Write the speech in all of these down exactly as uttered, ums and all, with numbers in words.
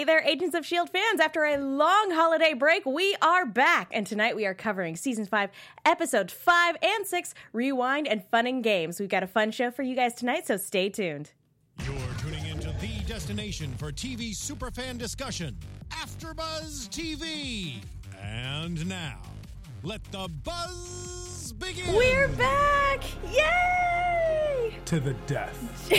Hey there, Agents of S H I E L D fans. After a long holiday break, we are back. And tonight we are covering Season five, Episodes five and six, Rewind and Fun and Games. We've got a fun show for you guys tonight, so stay tuned. You're tuning into the destination for T V superfan discussion, AfterBuzz T V. And now, let the buzz begin. We're back! Yay! To the death.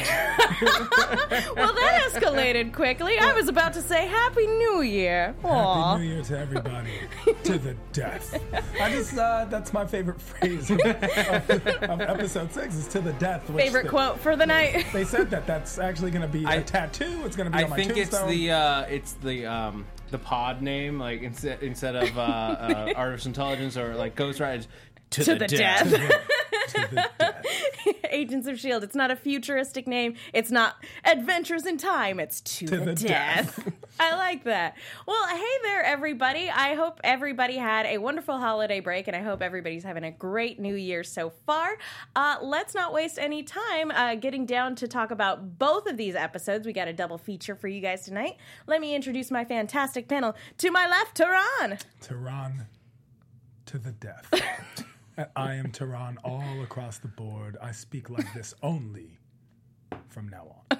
Well, that escalated quickly. I was about to say Happy New Year. Aww. Happy New Year to everybody. To the death. I just, uh, that's my favorite phrase of, of, of episode six is to the death. Which Favorite they, quote for the night. They said that that's actually going to be I, a tattoo. It's going to be I on my think tombstone. it's the, uh, it's the, um, the pod name, like instead instead of uh, uh, artificial intelligence or like Ghost Rider, to, To the, the death. death. To the death. Agents of S H I E L D. It's not a futuristic name. It's not Adventures in Time. It's To, To the, the Death. Death. I like that. Well, hey there, everybody. I hope everybody had a wonderful holiday break, and I hope everybody's having a great new year so far. Uh, let's not waste any time uh, getting down to talk about both of these episodes. We got a double feature for you guys tonight. Let me introduce my fantastic panel. To my left, Tehran. Tehran to the death. I am Tehran all across the board. I speak like this only from now on.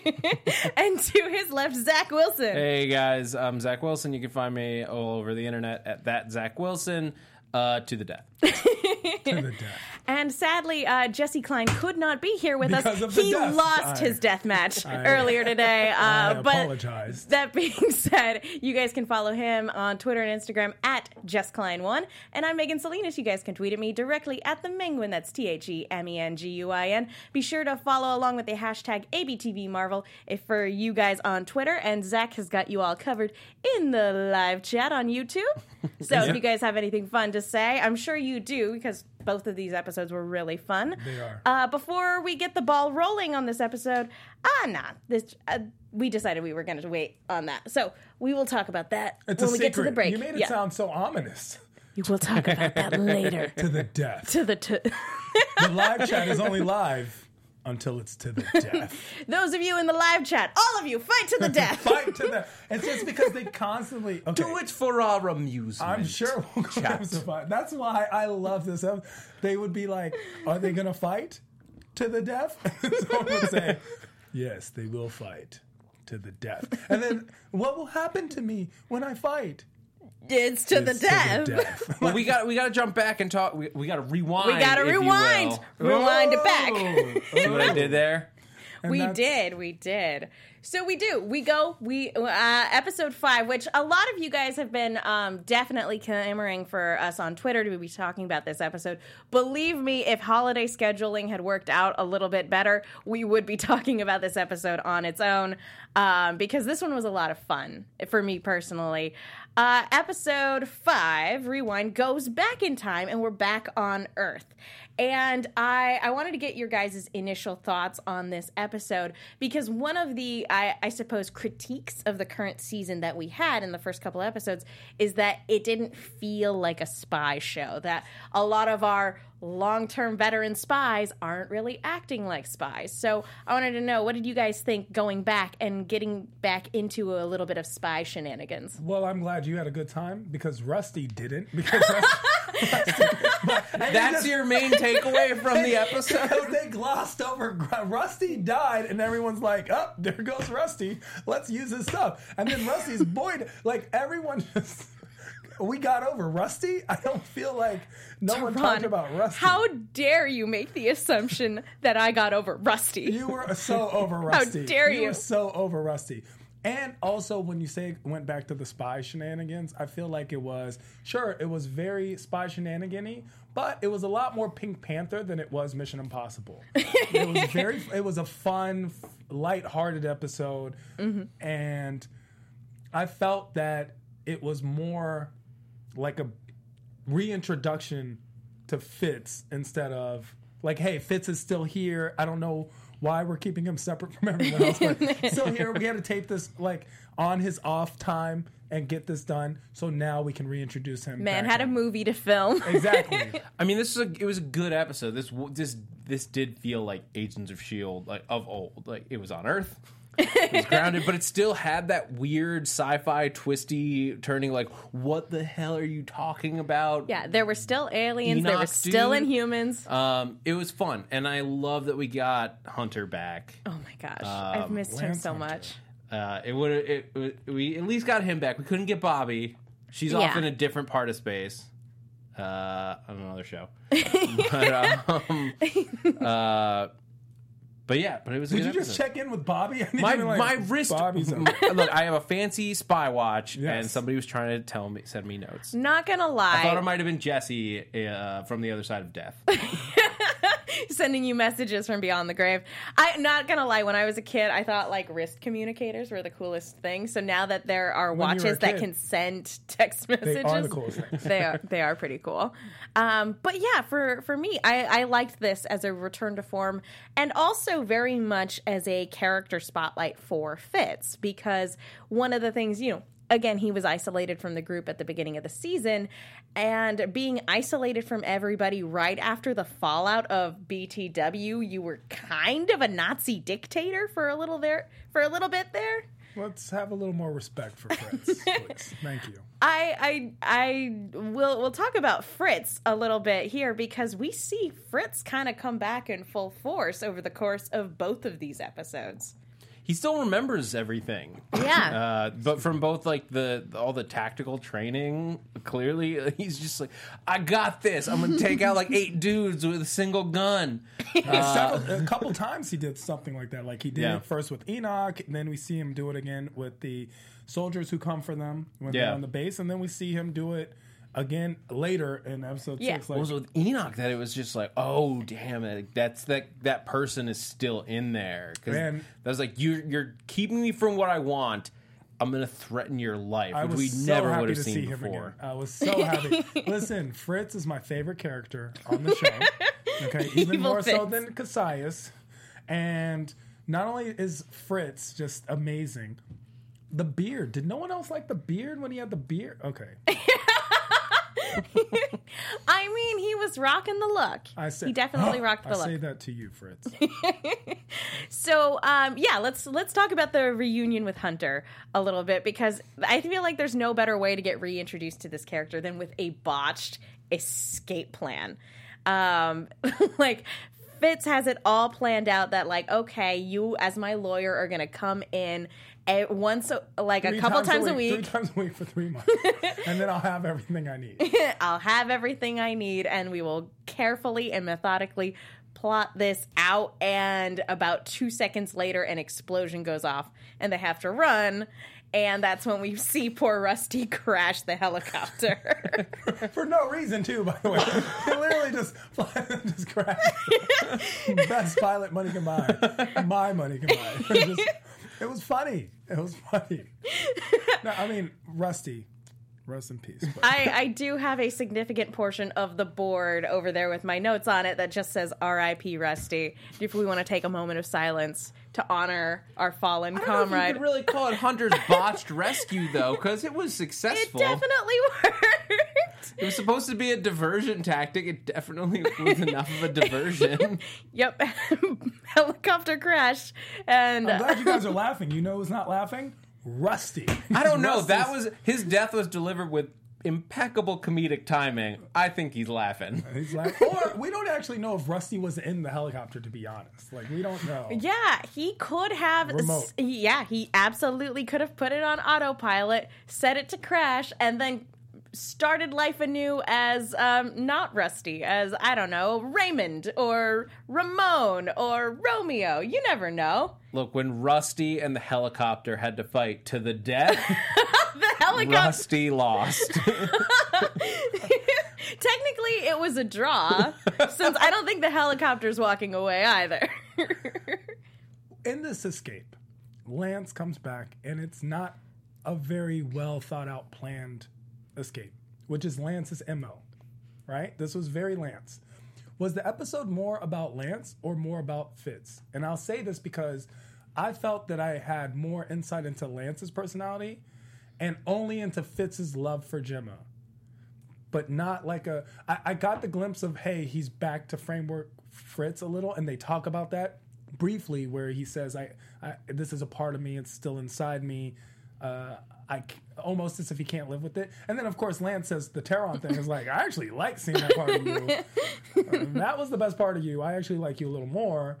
And to his left, Zach Wilson. Hey guys, I'm Zach Wilson. You can find me all over the internet at that Zach Wilson. Uh, to the death. To the death. And sadly, uh, Jesse Klein could not be here with Because us. of the He death. lost I- his death match I- earlier today. Uh, I but apologize. That being said, you guys can follow him on Twitter and Instagram at Jess Klein one. And I'm Megan Salinas. You guys can tweet at me directly at the Menguin. That's T H E M E N G U I N. Be sure to follow along with the hashtag A B T V Marvel if for you guys on Twitter. And Zach has got you all covered in the live chat on YouTube. So Yeah. if you guys have anything fun to say, I'm sure you do, because both of these episodes were really fun. They are. Uh, before we get the ball rolling on this episode, ah, nah, this uh, we decided we were going to wait on that. So we will talk about that It's when a we secret. get to the break. You made it Yeah. sound so ominous. We'll talk about that later. To the death. To the t- The live chat is only live until it's to the death. Those of you in the live chat, all of you, fight to the death. Fight to the. It's just because they constantly. Okay, Do it for our amusement. I'm sure we'll go have some fight. That's why I love this. episode. They would be like, "Are they going to fight to the death?" Someone would say, "Yes, they will fight to the death." And then, what will happen to me when I fight? It's to the It's death. death. Well, we got we got to jump back and talk. We, we got to rewind. We got to if you rewind. will. Rewind it back. Oh. See what I did there? And We that's- did, we did. So we do. We go. We uh, episode five, which a lot of you guys have been um, definitely clamoring for us on Twitter to be talking about this episode. Believe me, if holiday scheduling had worked out a little bit better, we would be talking about this episode on its own, um, because this one was a lot of fun for me personally. Uh, episode five, Rewind, goes back in time, and we're back on Earth. And I, I wanted to get your guys' initial thoughts on this episode, because one of the, I, I suppose, critiques of the current season that we had in the first couple episodes is that it didn't feel like a spy show, that a lot of our long-term veteran spies aren't really acting like spies. So I wanted to know, what did you guys think going back and getting back into a little bit of spy shenanigans? Well, I'm glad you had a good time because Rusty didn't. Because Rusty, Rusty, but, and they That's just- your main takeaway from the episode. Because they glossed over Rusty died, and everyone's like, "Oh, there goes Rusty. Let's use his stuff." And then Rusty's boy, like everyone just. We got over Rusty. I don't feel like no one talked Ron, about Rusty. how dare you make the assumption that I got over Rusty? You were so over Rusty. dare You you. were so over Rusty. And also, when you say went back to the spy shenanigans, I feel like it was, sure, it was very spy shenanigan-y, but it was a lot more Pink Panther than it was Mission Impossible. It was very, it was a fun, lighthearted episode, Mm-hmm. and I felt that it was more like a reintroduction to Fitz instead of like, hey, Fitz is still here. I don't know why we're keeping him separate from everyone else, but still here. We had to tape this like on his off time and get this done. So now we can reintroduce him. Man back had a in. movie to film. Exactly. I mean, this is a it was a good episode. This this this did feel like Agents of S H I E L D like of old. Like it was on Earth. It was grounded, but it still had that weird sci-fi twisty turning. Like, what the hell are you talking about? Yeah, there were still aliens. there Enoch, were still dude. Inhumans. Um, it was fun, and I love that we got Hunter back. Oh my gosh, I've missed him Lance so Hunter. much. Uh, it would it, it we at least got him back. We couldn't get Bobby. She's off Yeah. in a different part of space. Uh, on another show. but, um, uh, but yeah, but it was. A Did good you just episode. check in with Bobby? I didn't My even, like, my wrist. Bobby's up. Look, I have a fancy spy watch, Yes. and somebody was trying to tell me, send me notes. Not gonna lie, I thought it might have been Jesse uh, from the other side of death. sending you messages from beyond the grave. I'm not gonna lie, when I was a kid, I thought like wrist communicators were the coolest thing. So now that there are When you were a watches that kid, can send text messages, They are the coolest things. they are they are pretty cool. Um, but yeah, for for me, I, I liked this as a return to form, and also very much as a character spotlight for Fitz, because one of the things, you know, again, he was isolated from the group at the beginning of the season, and being isolated from everybody right after the fallout of B T W, you were kind of a Nazi dictator for a little there for a little bit there. Let's have a little more respect for Fritz, please. Thank you. I I I will we'll talk about Fritz a little bit here, because we see Fritz kind of come back in full force over the course of both of these episodes. He still remembers everything. Yeah. Uh, but from both like the all the tactical training, clearly he's just like, I got this. I'm gonna take out like eight dudes with a single gun. Several, a couple times he did something like that. Like he did Yeah. it first with Enoch, and then we see him do it again with the soldiers who come for them when Yeah. they're on the base, and then we see him do it again later in episode Yeah. six. What Like, was it with Enoch that it was just like, oh damn it, that's that that person is still in there, because Man. that was like you you're keeping me from what I want. I'm gonna threaten your life, I which was we so never happy would have to seen see him before. again. I was so happy. Listen, Fritz is my favorite character on the show. Okay, even Evil more so Fitz. than Cassius. And not only is Fritz just amazing, the beard. Did no one else like the beard when he had the beard? Okay. I mean, he was rocking the look. I say, he definitely rocked the I look. say that to you, Fritz. So, um, yeah, let's let's talk about the reunion with Hunter a little bit, because I feel like there's no better way to get reintroduced to this character than with a botched escape plan. Um, like, Fitz has it all planned out that, like, okay, you as my lawyer are gonna come in a, once, a, like Three a couple times, a Three week. times a week for three months. And then I'll have everything I need. I'll have everything I need, and we will carefully and methodically plot this out. And about two seconds later, an explosion goes off, and they have to run. And that's when we see poor Rusty crash the helicopter. For no reason, too, by the way. It literally just, just crashed. Best pilot money can buy. My money can buy. It, just, it was funny. It was funny. No, I mean, Rusty. Rest in peace. But. I, I do have a significant portion of the board over there with my notes on it that just says R I P Rusty. If we want to take a moment of silence to honor our fallen I don't know if you comrade. could really call it Hunter's botched rescue though, because it was It successful. definitely worked. It was supposed to be a diversion tactic. It definitely was enough of a diversion. Yep. Helicopter crash. And I'm glad you guys are laughing. You know who's not laughing? Rusty. I don't know. Rusty's- That was his death was delivered with impeccable comedic timing. I think he's laughing. He's like, or we don't actually know if Rusty was in the helicopter, to be honest. Like, we don't know. yeah, he could have. Remote. Yeah, he absolutely could have put it on autopilot, set it to crash, and then started life anew as um, not Rusty, as, I don't know, Raymond or Ramon or Romeo. You never know. Look, when Rusty and the helicopter had to fight to the death, The helicopter. Rusty lost. Technically, it was a draw, since I don't think the helicopter's walking away either. In this escape, Lance comes back, and it's not a very well thought out, planned escape, which is Lance's M O, right? This was very Lance. Was the episode more about Lance or more about Fitz? And I'll say this because I felt that I had more insight into Lance's personality and only into Fitz's love for Gemma. But not like a... I, I got the glimpse of, hey, he's back to framework Fritz a little, and they talk about that. briefly where he says, I, I this is a part of me, it's still inside me. Uh, I c- almost as if he can't live with it. And then, of course, Lance says the Taron thing is like, I actually like seeing that part of you. Uh, that was the best part of you. I actually like you a little more.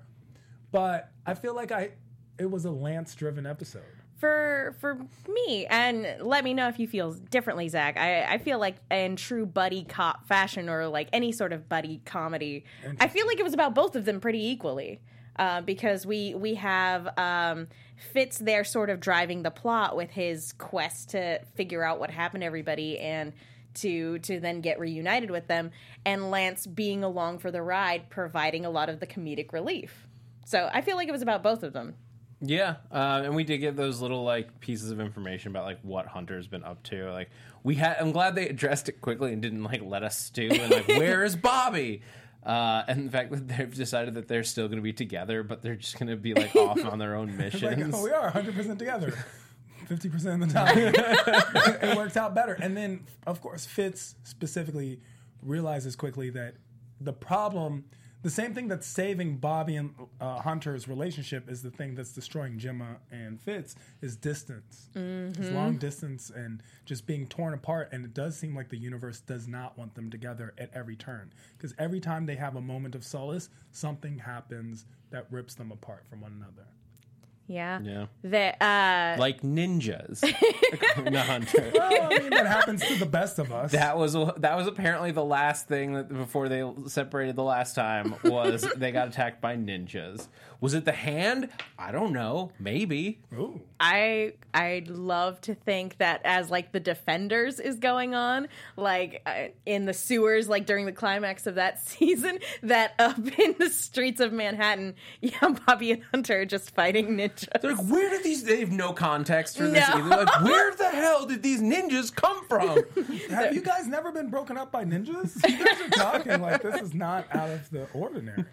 But I feel like I it was a Lance-driven episode. For for me, and let me know if you feel differently, Zach. I, I feel like in true buddy cop fashion, or like any sort of buddy comedy, I feel like it was about both of them pretty equally. Uh, because we we have um, Fitz there sort of driving the plot with his quest to figure out what happened to everybody and to to then get reunited with them, and Lance being along for the ride, providing a lot of the comedic relief. So I feel like it was about both of them. Yeah, uh, and we did get those little like pieces of information about like what Hunter's been up to. Like we had, I'm glad they addressed it quickly and didn't like let us stew and like where is Bobby? Uh, and the fact that they've decided that they're still going to be together, but they're just going to be like off on their own missions. Like, oh, we are one hundred percent together. fifty percent of the time. it, it works out better. And then, of course, Fitz specifically realizes quickly that the problem, the same thing that's saving Bobby and uh, Hunter's relationship is the thing that's destroying Gemma and Fitz is distance. Mm-hmm. It's long distance and just being torn apart. And it does seem like the universe does not want them together at every turn. Because every time they have a moment of solace, something happens that rips them apart from one another. Yeah. Yeah. That uh like ninjas. No, Hunter. Well, I mean, that happens to the best of us. That was that was apparently the last thing that before they separated the last time was they got attacked by ninjas. Was it the hand? I don't know. Maybe. Ooh. I I'd love to think that as like the Defenders is going on, like uh, in the sewers, like during the climax of that season, that up in the streets of Manhattan, yeah, Bobby and Hunter are just fighting ninjas. They're like, where did these? They have no context for this No. either. Like, where the hell did these ninjas come from? Have you guys never been broken up by ninjas? You guys are talking like this is not out of the ordinary.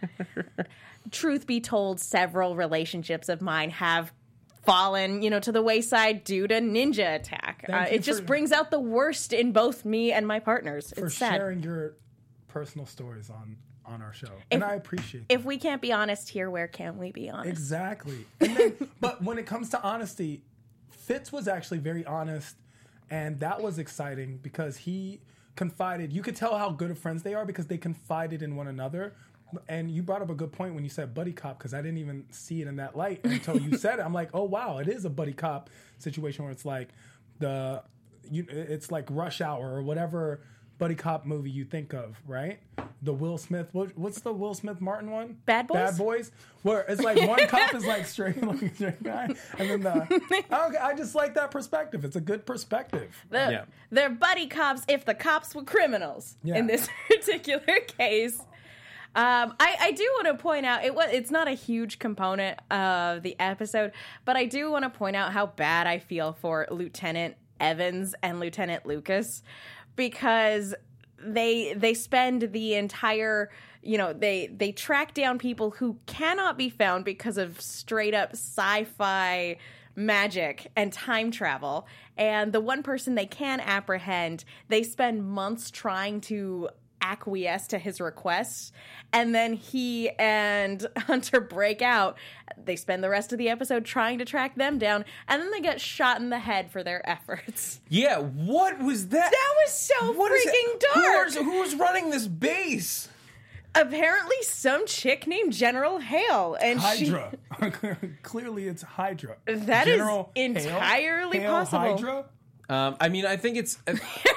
Truth be told, several relationships of mine have fallen, you know, to the wayside due to ninja attack. Uh, you it just for- brings out the worst in both me and my partners. For It's sad. sharing your personal stories on on our show, and I appreciate that. If we can't be honest here, where can we be honest? Exactly. And then, but when it comes to honesty, Fitz was actually very honest, and that was exciting because he confided. You could tell how good of friends they are because they confided in one another. And you brought up a good point when you said buddy cop, because I didn't even see it in that light until you said it. I'm like, oh wow, it is a buddy cop situation where it's like the, you, it's like Rush Hour or whatever buddy cop movie you think of, right? The Will Smith, what, what's the Will Smith Martin one? Bad Boys? Bad Boys, where it's like one cop is like straight looking straight guy, and then the okay, I just like that perspective. It's a good perspective. The, Yeah. They're buddy cops if the cops were criminals Yeah. in this particular case. Um, I, I do want to point out it was it's not a huge component of the episode, but I do want to point out how bad I feel for Lieutenant Evans and Lieutenant Lucas, because they they spend the entire, you know, they they track down people who cannot be found because of straight up sci-fi magic and time travel, and the one person they can apprehend, they spend months trying to acquiesce to his requests, and then he and Hunter break out. They spend the rest of the episode trying to track them down, and then they get shot in the head for their efforts. Yeah, what was that? That was so What is freaking it? Who dark. was, who was running this base? Apparently some chick named General Hale, and Hydra. Clearly, it's Hydra. she that is General Hale? entirely Hale possible. Hydra. Um, I mean, I think it's uh,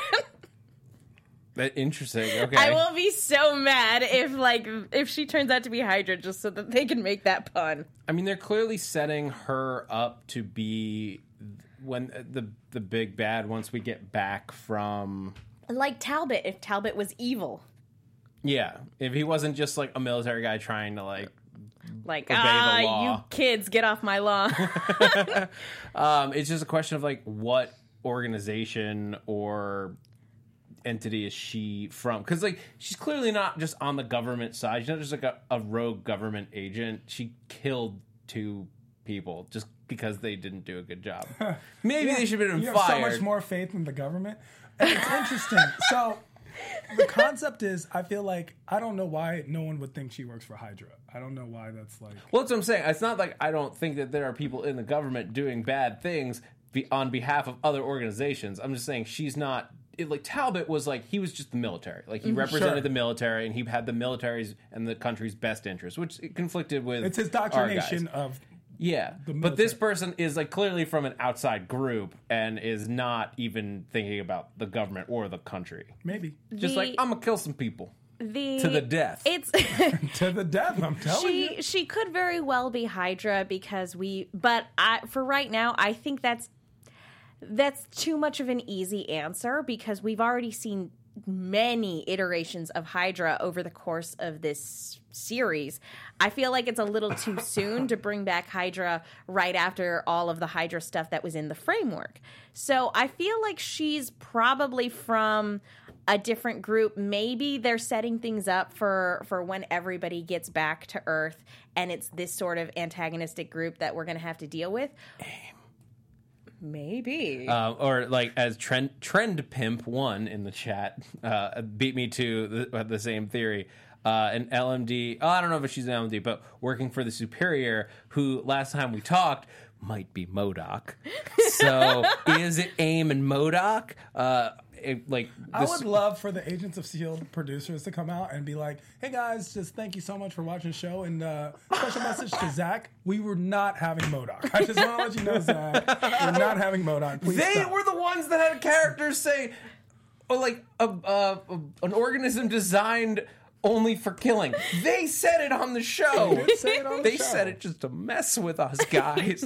uh, interesting. Okay, I will be so mad if like if she turns out to be Hydra, just so that they can make that pun. I mean, they're clearly setting her up to be when the the big bad once we get back from. Like Talbot, if Talbot was evil. Yeah, if he wasn't just like a military guy trying to like. Like, Obey the ah, law. you kids, get off my lawn. Um, it's just a question of like what organization or entity is she from? Because like she's clearly not just on the government side. She's not just like a, a rogue government agent. She killed two people just because they didn't do a good job. Maybe they should have been You have fired. so much more faith in the government. And it's interesting. So the concept is, I feel like I don't know why no one would think she works for Hydra. I don't know why that's like. Well, that's what I'm saying. It's not like I don't think that there are people in the government doing bad things be, on behalf of other organizations. I'm just saying she's not. It, like Talbot was like he was just the military. Like he represented Sure. the military, and he had the military's and the country's best interests, which conflicted with. It's his our doctrination guys. of. Yeah, the but this military. person is like clearly from an outside group and is not even thinking about the government or the country. Maybe. Just The- like I'm gonna kill some people The to the death. It's To the death, I'm telling you. she she could very well be Hydra because we but I for right now I think that's that's too much of an easy answer because we've already seen many iterations of Hydra over the course of this series. I feel like it's a little too soon to bring back Hydra right after all of the Hydra stuff that was in the framework. So I feel like she's probably from a different group. Maybe they're setting things up for for when everybody gets back to Earth and it's this sort of antagonistic group that we're going to have to deal with. Maybe. Uh, or like as Trend Trend Pimp one in the chat uh, beat me to the, the same theory. Uh, an L M D. Oh, I don't know if she's an L M D, but working for the Superior, who last time we talked might be MODOK. So is it AIM and MODOK? Uh, it, like I this- would love for the Agents of S H I E L D producers to come out and be like, hey guys, just thank you so much for watching the show. And uh, special message to Zach, we were not having MODOK. I just want to let you know, Zach, we're not having MODOK. Please They stop. were the ones that had characters say, oh, like a, a, a an organism designed only for killing. They said it on the show. They said it on the They show. said it just to mess with us guys.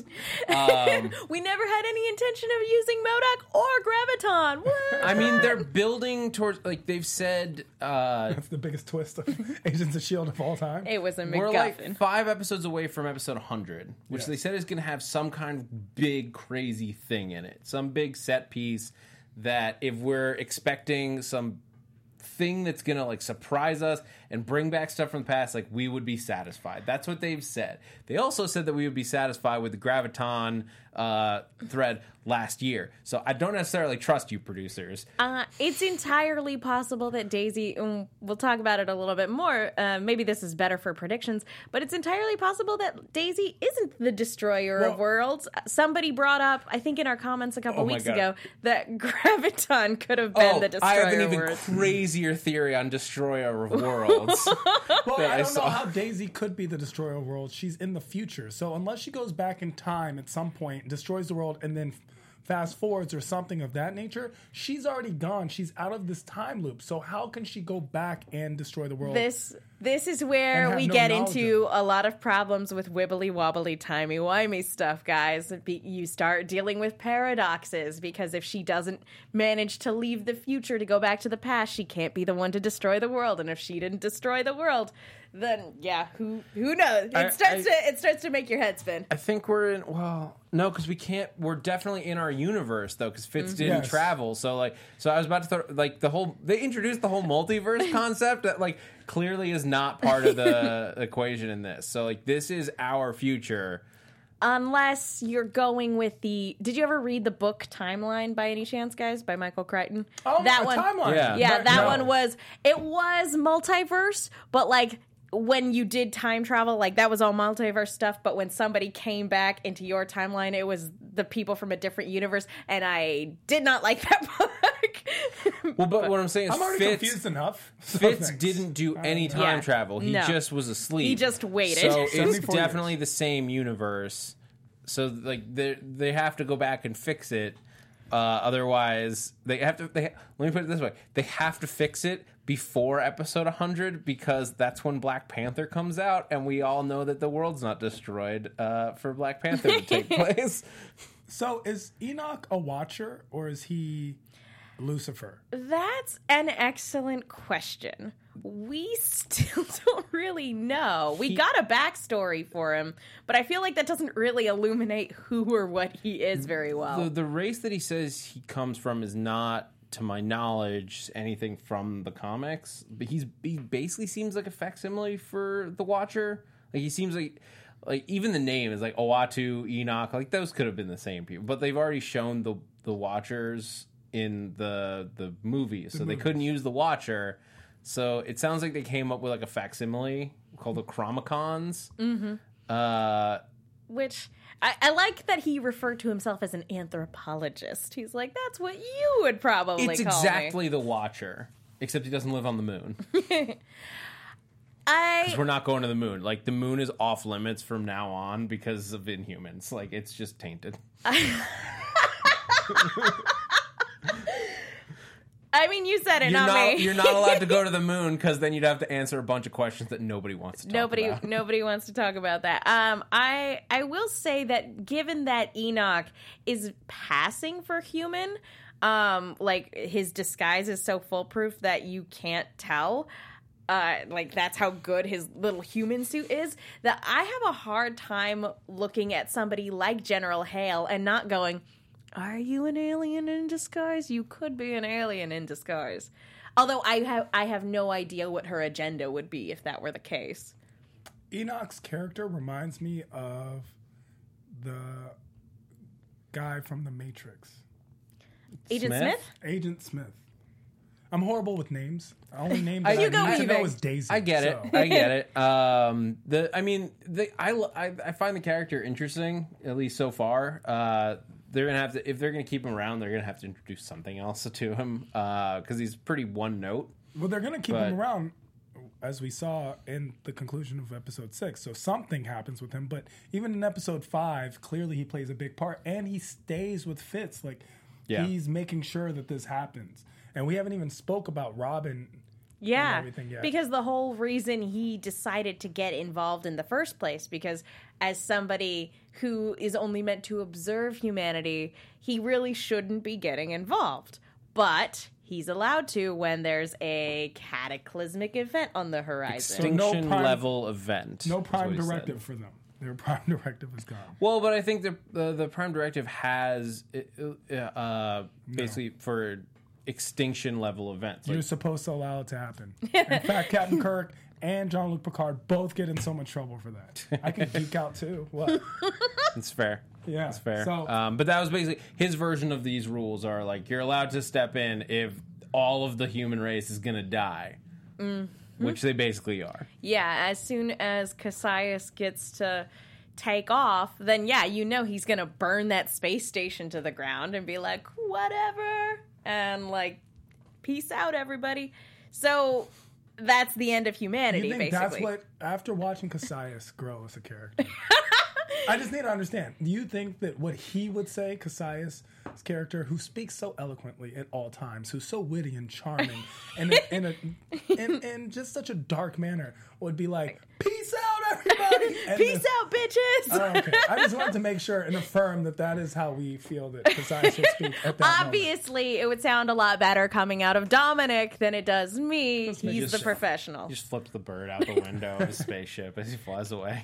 um, we never had any intention of using MODOK or Graviton. What? I mean, they're building towards like they've said. Uh, That's the biggest twist of Agents of S H I E L D of all time. It was a MacGuffin. we're like five episodes away from episode one hundred, which Yes. they said is going to have some kind of big, crazy thing in it. Some big set piece that if we're expecting some thing that's going to like surprise us and bring back stuff from the past, like we would be satisfied. That's what they've said. They also said that we would be satisfied with the Graviton uh, thread last year. So I don't necessarily trust you producers. Uh, it's entirely possible that Daisy, and we'll talk about it a little bit more, uh, maybe this is better for predictions, but it's entirely possible that Daisy isn't the destroyer of Well- worlds. Somebody brought up, I think in our comments a couple Oh my weeks God. ago, that Graviton could have been Oh, the destroyer I have an of even worlds. crazier theory on Destroyer of Worlds. Well, that I I don't know saw. how Daisy could be the destroyer of worlds. She's in the future. So unless she goes back in time at some point, destroys the world, and then fast forwards or something of that nature, she's already gone. She's out of this time loop. So how can she go back and destroy the world? This this is where And have we no get knowledge into of a lot of problems with wibbly wobbly timey wimey stuff, guys. Be- You start dealing with paradoxes because if she doesn't manage to leave the future to go back to the past, she can't be the one to destroy the world. And if she didn't destroy the world, then yeah, who who knows? It I- starts I- to it starts to make your head spin. I think we're in. Well, no, because we can't. We're definitely in our universe though, because Fitz didn't Yes. travel. So like, so I was about to throw like the whole. They introduced the whole multiverse concept that like clearly is not part of the equation in this. So like, this is our future. Unless you're going with the. Did you ever read the book Timeline by any chance, guys? By Michael Crichton. oh, that a one. timeline. Yeah. Yeah, But that no. one was it was multiverse, but like when you did time travel, like that was all multiverse stuff, but when somebody came back into your timeline, it was the people from a different universe, and I did not like that book. Well, but, what I'm saying is, I'm already Fitz, confused enough. So Fitz thanks. didn't do I any don't know. time Yeah. travel. He No. just was asleep. He just waited. So it's seventy-four definitely years. the same universe. So like they they have to go back and fix it. Uh, otherwise, they have to. They let me put it this way: they have to fix it before episode one hundred because that's when Black Panther comes out, and we all know that the world's not destroyed uh, for Black Panther to take place. So is Enoch a watcher or is he Lucifer? That's an excellent question. We still don't really know. We He- got a backstory for him, but I feel like that doesn't really illuminate who or what he is very well. The, the race that he says he comes from is not, to my knowledge, anything from the comics. But he's he basically seems like a facsimile for the Watcher. Like he seems like like even the name is like Owatu, Enoch. Like those could have been the same people, but they've already shown the the Watchers in the the movie, so they couldn't use the Watcher. So it sounds like they came up with like a facsimile called the Chromicons. Mm-hmm. Uh, Which I, I like that he referred to himself as an anthropologist. He's like, that's what you would probably it's call exactly me. the Watcher, except he doesn't live on the moon. I Because we're not going to the moon. Like, the moon is off limits from now on because of Inhumans. Like, it's just tainted. I mean, you said it, You're not, not, me. you're not allowed to go to the moon because then you'd have to answer a bunch of questions that nobody wants to talk Nobody, about. nobody wants to talk about that. Um, I, I will say that given that Enoch is passing for human, um, like his disguise is so foolproof that you can't tell. Uh, like that's how good his little human suit is. That I have a hard time looking at somebody like General Hale and not going, "Are you an alien in disguise? You could be an alien in disguise." Although I have I have no idea what her agenda would be if that were the case. Enoch's character reminds me of the guy from The Matrix, Agent Smith? Smith? Agent Smith. I'm horrible with names. The only name I- that I, You go need to know weaving. is Daisy. I get it. so. I get it. Um, the I mean, the I, I I find the character interesting, at least so far. Uh, they're gonna have to if they're gonna keep him around, they're gonna have to introduce something else to him because he's pretty one note. Well, they're going to keep But- him around, as we saw in the conclusion of episode six. So something happens with him. But even in episode five, clearly he plays a big part, and he stays with Fitz. Like Yeah. he's making sure that this happens. And we haven't even spoke about Robin. Yeah, everything yet. because the whole reason he decided to get involved in the first place, because as somebody who is only meant to observe humanity, he really shouldn't be getting involved. But he's allowed to when there's a cataclysmic event on the horizon. So no Extinction prime- level event. No is what prime he said. directive for them. Their prime directive is gone. Well, but I think the the, the prime directive has uh, uh, basically for extinction level events. Like, You're supposed to allow it to happen. In fact, Captain Kirk and Jean-Luc Picard both get in so much trouble for that. I can geek out too. What? It's fair. Yeah, It's fair. so- um, but that was basically his version of these rules are like you're allowed to step in if all of the human race is going to die, Mm-hmm. which they basically are. Yeah, as soon as Cassius gets to take off, then yeah, you know he's gonna burn that space station to the ground and be like, whatever, and like, peace out, everybody. So that's the end of humanity, You think basically. that's what, after watching Cassius grow as a character, I just need to understand. Do you think that what he would say, Cassius' character, who speaks so eloquently at all times, who's so witty and charming, and in a, in, in just such a dark manner, would be like, "Peace out, everybody! And Peace the- out, bitches! Oh, okay. I just wanted to make sure and affirm that that is how we feel that Cassius would speak at that moment. Obviously, it would sound a lot better coming out of Dominic than it does me. make He's it the so- professional. He just flipped the bird out the window of his spaceship as he flies away.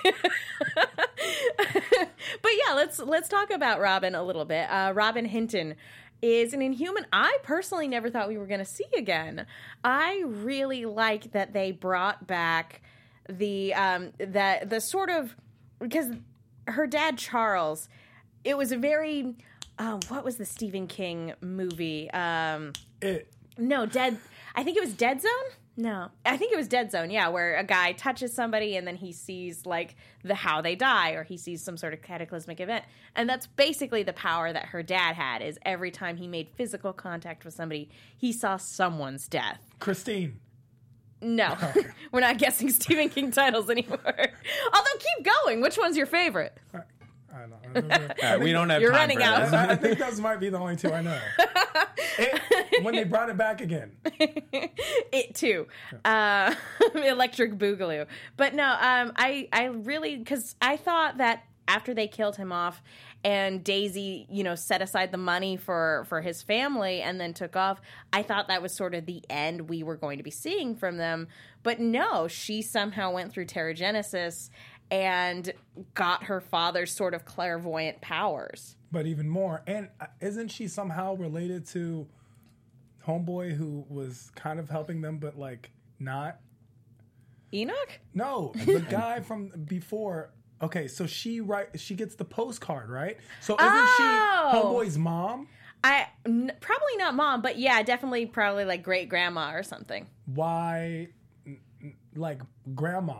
But yeah, let's let's talk about Robin a little bit. Uh, Robin Hinton is an Inhuman I personally never thought we were going to see again. I really like that they brought back the um, that the sort of because her dad Charles. It was a very um, what was the Stephen King movie? Um, It. no, Dead. I think it was Dead Zone. No, I think it was Dead Zone. Yeah, where a guy touches somebody and then he sees like the how they die, or he sees some sort of cataclysmic event, and that's basically the power that her dad had. Is every time he made physical contact with somebody, he saw someone's death. Christine. No, we're not guessing Stephen King titles anymore. Although, keep going. Which one's your favorite? I don't know. All right, we don't have You're time running for out. this. I, I think those might be the only two I know. It, when they brought it back again. It too, uh, Electric Boogaloo. But no, um, I I really because I thought that after they killed him off and Daisy, you know, set aside the money for for his family and then took off, I thought that was sort of the end we were going to be seeing from them. But no, she somehow went through Terrigenesis and got her father's sort of clairvoyant powers. But even more. And uh, isn't she somehow related to Homeboy, who was kind of helping them, but like not? Enoch? No, the guy from before. Okay, so she write she gets the postcard, right? So isn't Oh. she Homeboy's mom? I n- probably not mom, but yeah, definitely probably like great grandma or something. Why, n- n- like grandma?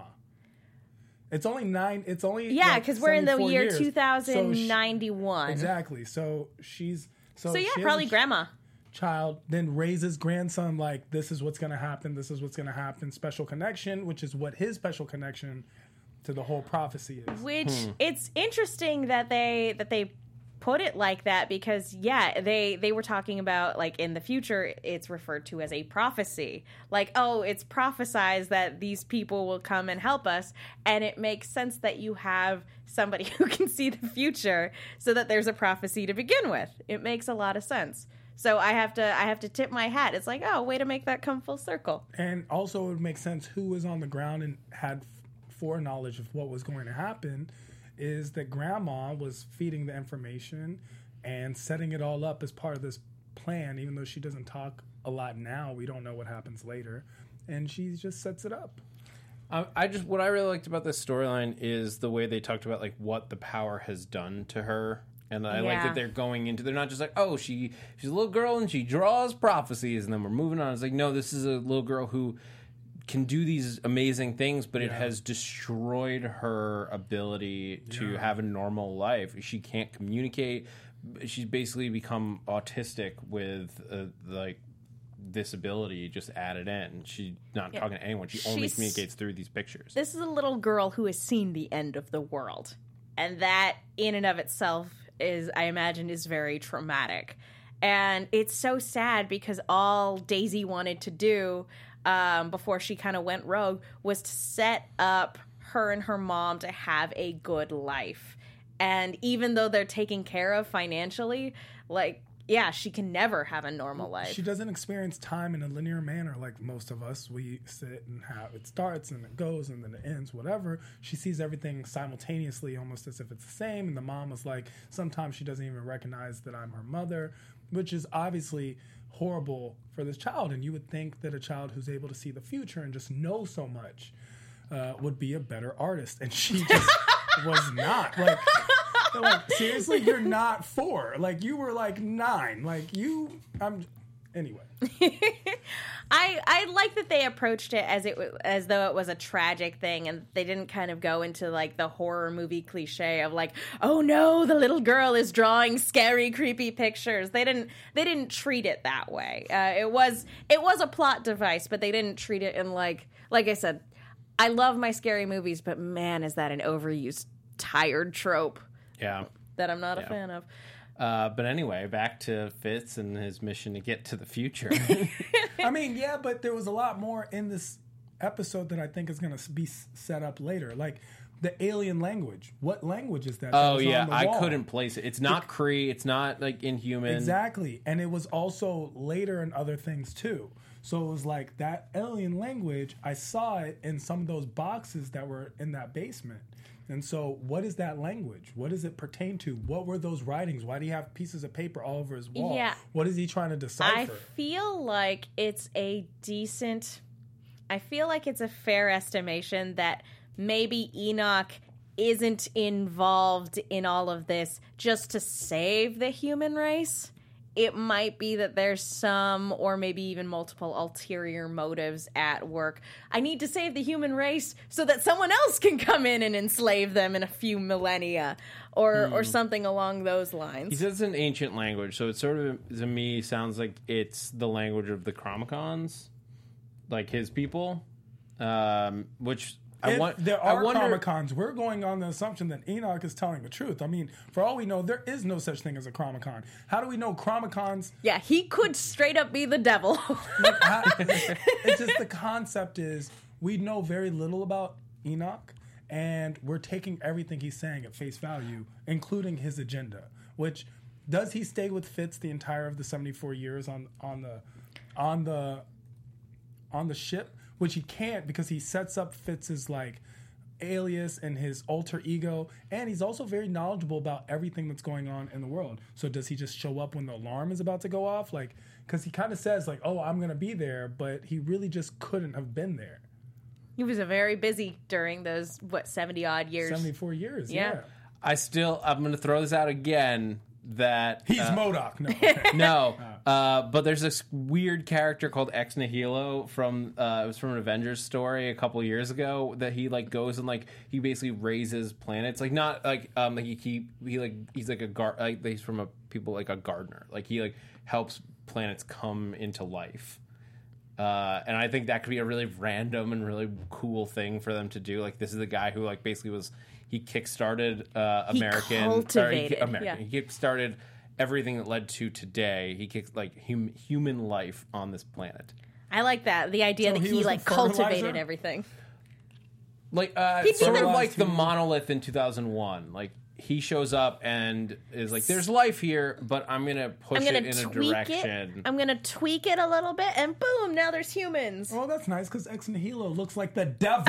It's only nine. It's only Yeah, like, because we're in the seventy-four year years. two thousand So she- ninety-one. exactly. So she's so, So yeah, she has probably a ch- grandma. child, then raises grandson like this is what's going to happen. This is what's going to happen. Special connection, which is what his special connection to the whole prophecy is. Which it's interesting that they that they put it like that because yeah, they they were talking about like in the future it's referred to as a prophecy. Like, oh, it's prophesized that these people will come and help us, and it makes sense that you have somebody who can see the future so that there's a prophecy to begin with. It makes a lot of sense. So I have to I have to tip my hat. It's like, oh, way to make that come full circle. And also, it would make sense who was on the ground and had foreknowledge of what was going to happen is that grandma was feeding the information and setting it all up as part of this plan, even though she doesn't talk a lot now. We don't know what happens later. And she just sets it up. I, I just what I really liked about this storyline is the way they talked about like what the power has done to her. And I like Yeah. that they're going into, they're not just like, oh, she she's a little girl and she draws prophecies and then we're moving on. It's like, no, this is a little girl who can do these amazing things, but it Yeah. has destroyed her ability to Yeah. have a normal life. She can't communicate. She's basically become autistic with uh, like this ability just added in. She's not Yeah. talking to anyone. She only She's- communicates through these pictures. This is a little girl who has seen the end of the world. And that in and of itself is, I imagine, is very traumatic. And it's so sad because all Daisy wanted to do um, before she kind of went rogue was to set up her and her mom to have a good life. And even though they're taken care of financially, like, yeah, she can never have a normal life. She doesn't experience time in a linear manner like most of us. We sit and have it starts and it goes and then it ends, whatever. She sees everything simultaneously, almost as if it's the same. And the mom is like, sometimes she doesn't even recognize that I'm her mother, which is obviously horrible for this child. And you would think that a child who's able to see the future and just know so much uh, would be a better artist. And she just was not. Like, like, seriously, you're not four. Like, you were like nine. Like, you, I'm, anyway. I I like that they approached it as it w- as though it was a tragic thing, and they didn't kind of go into like the horror movie cliche of like, oh no, the little girl is drawing scary, creepy pictures. They didn't they didn't treat it that way. Uh, it was it was a plot device, but they didn't treat it in like like I said. I love my scary movies, but man, is that an overused, tired trope Yeah. that I'm not Yeah. a fan of. Uh, but anyway, back to Fitz and his mission to get to the future. I mean, yeah, but there was a lot more in this episode that I think is going to be s- set up later. Like the alien language. What language is that? that Oh was yeah, on the I wall? couldn't place it. It's not Kree. It's not like Inhuman. Exactly. And it was also later in other things too. So it was like that alien language, I saw it in some of those boxes that were in that basement. And so what is that language? What does it pertain to? What were those writings? Why do you have pieces of paper all over his wall? Yeah. What is he trying to decipher? I feel like it's a decent. I feel like it's a fair estimation that maybe Enoch isn't involved in all of this just to save the human race. It might be that there's some or maybe even multiple ulterior motives at work. I need to save the human race so that someone else can come in and enslave them in a few millennia or or something along those lines. He says it's an ancient language, so it sort of to me sounds like it's the language of the Chromicons, like his people. Um, which I If want. there I are wonder, Chromicons, we're going on the assumption that Enoch is telling the truth. I mean, for all we know, there is no such thing as a Chromicon. How do we know Chromicons? Yeah, he could straight up be the devil. Like, how, it's just the concept is we know very little about Enoch, and we're taking everything he's saying at face value, including his agenda. Which does he stay with Fitz the entire of the seventy-four years on on the on the on the ship? Which he can't because he sets up Fitz's like alias and his alter ego, and he's also very knowledgeable about everything that's going on in the world. So does he just show up when the alarm is about to go off? Like, because he kind of says like, "Oh, I'm gonna be there," but he really just couldn't have been there. He was a very busy during those, what, seventy odd years. seventy-four years, Yeah. yeah. I still. I'm going to throw this out again. that He's uh, MODOK. No. Okay. no, uh, but there's this weird character called Ex Nihilo from uh, it was from an Avengers story a couple years ago that he like goes and like he basically raises planets, like not like um like he keep he like he's like a gar like he's from a people like a gardener, like he like helps planets come into life. Uh, and I think that could be a really random and really cool thing for them to do. Like, this is the guy who, like, basically was he kickstarted uh, He American, cultivated, or he, American. yeah. He kickstarted everything that led to today. He kicked like hum, human life on this planet. I like that. The idea So that he he, was the like, cultivated fertilizer? everything. Like, uh, He'd be sort the- of like the Fertilized monolith in two thousand one. Like, he shows up and is like, "There's life here, but I'm gonna push I'm going it to in a tweak direction." it. I'm going to tweak it a little bit, and boom, now there's humans. Well, that's nice because Ex Nihilo looks like the devil.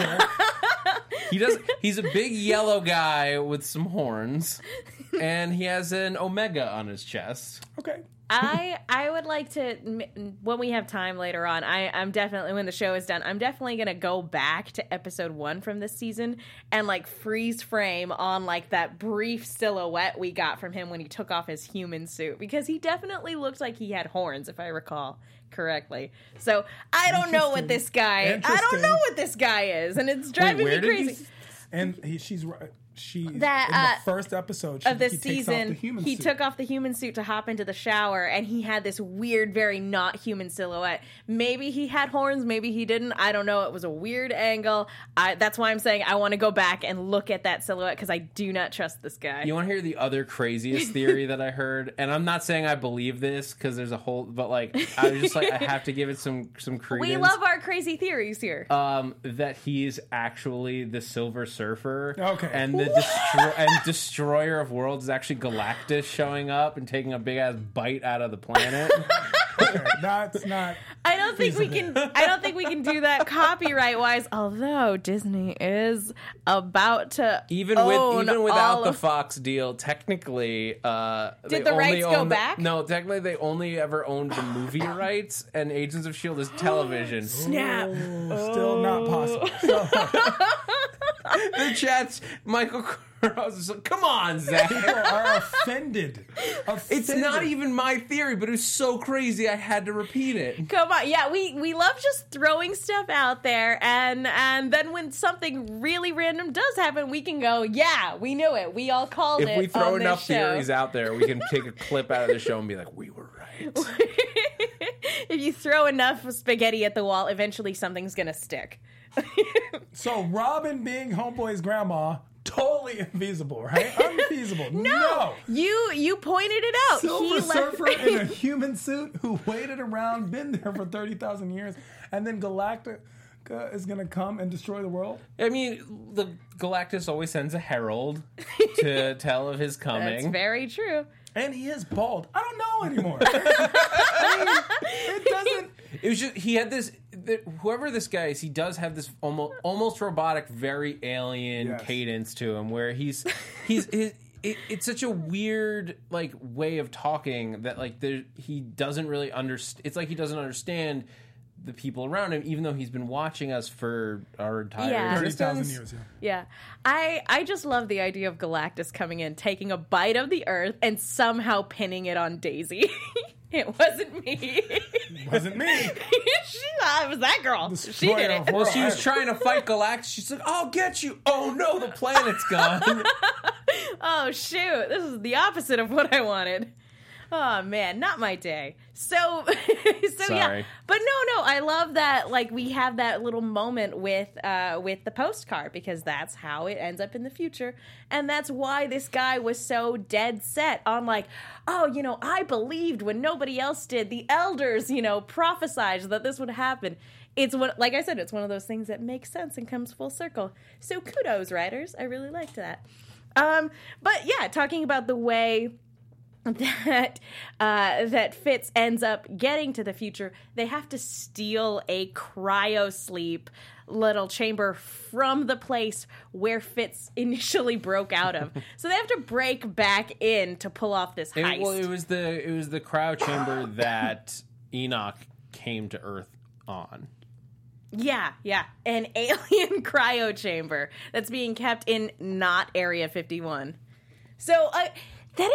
He does. He's a big yellow guy with some horns, and he has an omega on his chest. Okay. I I would like to, when we have time later on, I, I'm definitely, when the show is done, I'm definitely going to go back to episode one from this season and, like, freeze frame on, like, that brief silhouette we got from him when he took off his human suit. Because he definitely looked like he had horns, if I recall correctly. So, I don't know what this guy, I don't Interesting. know what this guy is, and it's driving where me did crazy. you- And he, she's right. She That, in uh, the first episode she, Of this he takes season, off the human he suit. took off the human suit to hop into the shower, and he had this weird, very not human silhouette. Maybe he had horns, maybe he didn't. I don't know. It was a weird angle. I, that's why I'm saying I want to go back and look at that silhouette because I do not trust this guy. You want to hear the other craziest theory that I heard? And I'm not saying I believe this because there's a whole, but like I was just like I have to give it some some credence. we love our crazy theories here. um, that he's actually the Silver Surfer. Okay. And the destroy and Destroyer of Worlds is actually Galactus showing up and taking a big ass bite out of the planet. Okay, that's not. I don't think we can. I don't think we can do that copyright wise. Although Disney is about to Even own with even without all the of- Fox deal, technically, uh, Did they the only rights go own the- back? No, technically they only ever owned the movie rights, and Agents of Shield is television. snap. Oh, still not possible. So, The chat's Michael Cross is like, "Come on, Zach." people are offended. It's Offended. not even my theory, but it was so crazy I had to repeat it. Come on, yeah, we we love just throwing stuff out there, and and then when something really random does happen, we can go, yeah, we knew it, we all called it. If we throw on enough this show. theories out there, we can take a clip out of the show and be like, "We were right." If you throw enough spaghetti at the wall, eventually something's gonna stick. So Robin being Homeboy's grandma, totally infeasible, right? Unfeasible. no. You you pointed it out. Silver he left- Surfer in a human suit who waited around, been there for thirty thousand years, and then Galactica is going to come and destroy the world? I mean, the Galactus always sends a herald to tell of his coming. That's very true. And he is bald. I don't know anymore. I mean, it doesn't... It was just he had this. The, whoever this guy is, he does have this almost almost robotic, very alien Yes. cadence to him, where he's he's his, it, it's such a weird like way of talking that like there, he doesn't really understand. It's like he doesn't understand the people around him, even though he's been watching us for our entire Yeah. thirty existence. thousand years, yeah. Yeah. I I just love the idea of Galactus coming in, taking a bite of the Earth, and somehow pinning it on Daisy. It wasn't me. Wasn't me. she thought it was that girl. Destroyer She did of it. Well, she was Right. trying to fight Galactus. She's like, "I'll get you." Oh no, the planet's gone. Oh shoot, this is the opposite of what I wanted. Oh man, not my day. So, so yeah, Sorry. but no, no, I love that. Like we have that little moment with, uh, with the postcard because that's how it ends up in the future, and that's why this guy was so dead set on like, oh, you know, I believed when nobody else did. The elders, you know, prophesied that this would happen. It's what, like I said, it's one of those things that makes sense and comes full circle. So kudos, writers. I really liked that. Um, but yeah, talking about the way that uh, that Fitz ends up getting to the future, they have to steal a cryo sleep little chamber from the place where Fitz initially broke out of. So they have to break back in to pull off this It, heist. well, it was the it was the cryo chamber that Enoch came to Earth on. Yeah, yeah. An alien cryo chamber that's being kept in not Area fifty-one. So uh, that is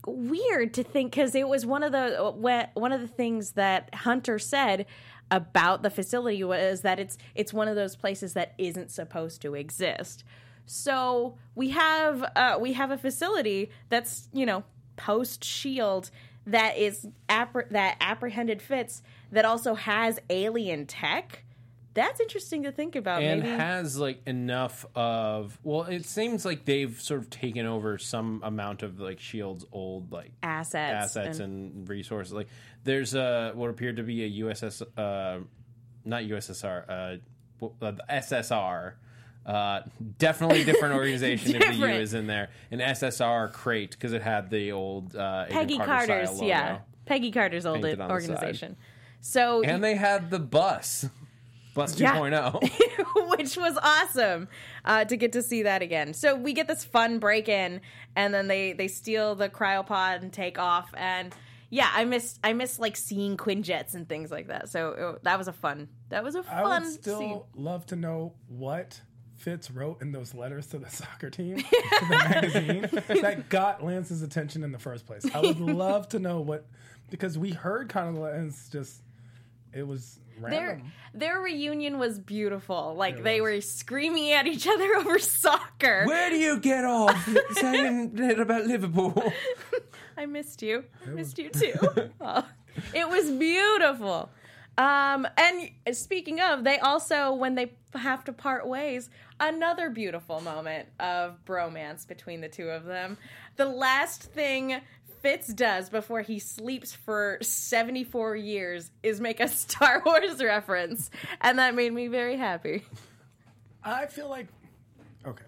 weird to think, because it was one of the one of the things that Hunter said about the facility was that it's it's one of those places that isn't supposed to exist. So we have uh, we have a facility that's, you know, post SHIELD that is appre- that apprehended Fitz, that also has alien tech. That's interesting to think about. And maybe. has like enough of, well, it seems like they've sort of taken over some amount of like SHIELD's old like assets assets and, and resources. Like there's a what appeared to be a U S S, uh, not U S S R, uh, uh, S S R. Uh, definitely different organization if the U is in there. An S S R crate because it had the old uh, Peggy Agent Carter's, logo yeah, Peggy Carter's old painted on the organization. So and they had the bus, bus Yeah. two point oh. which was awesome uh, to get to see that again. So we get this fun break-in, and then they, they steal the cryopod and take off. And yeah, I miss I miss like seeing Quinjets and things like that. So it, that was a fun that was a I fun would still scene. love to know what Fitz wrote in those letters to the soccer team, to the magazine, that got Lance's attention in the first place. I would love to know what, because we heard kind of Lance just, it was Their random. their reunion was beautiful. Like It they was. were screaming at each other over soccer. Where do you get off saying that about Liverpool? I missed you. I missed you too. Oh, it was beautiful. Um, and speaking of, they also, when they have to part ways, another beautiful moment of bromance between the two of them. The last thing Fitz does before he sleeps for seventy-four years is make a Star Wars reference, and that made me very happy. I feel like, okay.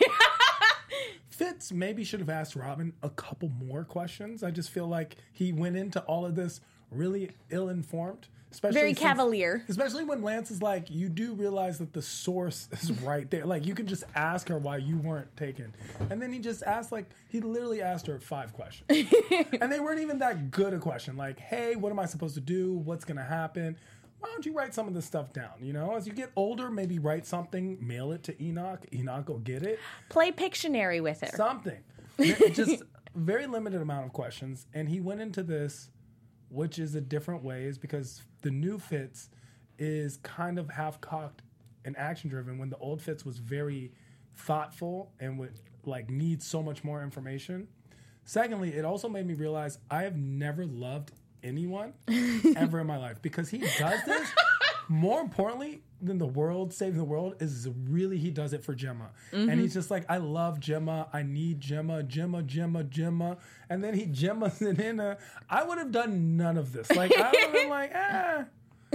Fitz maybe should have asked Robin a couple more questions. I just feel like he went into all of this really ill-informed. Especially Very since- cavalier. Especially when Lance is like, you do realize that the source is right there. Like, you can just ask her why you weren't taken. And then he just asked, like, he literally asked her five questions. And they weren't even that good a question. Like, hey, what am I supposed to do? What's going to happen? Why don't you write some of this stuff down? You know, as you get older, maybe write something, mail it to Enoch. Enoch will get it. Play Pictionary with her. Something. It just very limited amount of questions. And he went into this, which is a different way, is because the new Fitz is kind of half-cocked and action-driven when the old Fitz was very thoughtful and would like need so much more information. Secondly, it also made me realize I have never loved anyone ever in my life, because he does this more importantly than the world, saving the world, is really he does it for Gemma. Mm-hmm. And he's just like, I love Gemma, I need Gemma, Gemma, Gemma, Gemma. And then he Gemma's it in a, I would have done none of this. Like, I would have been like, ah.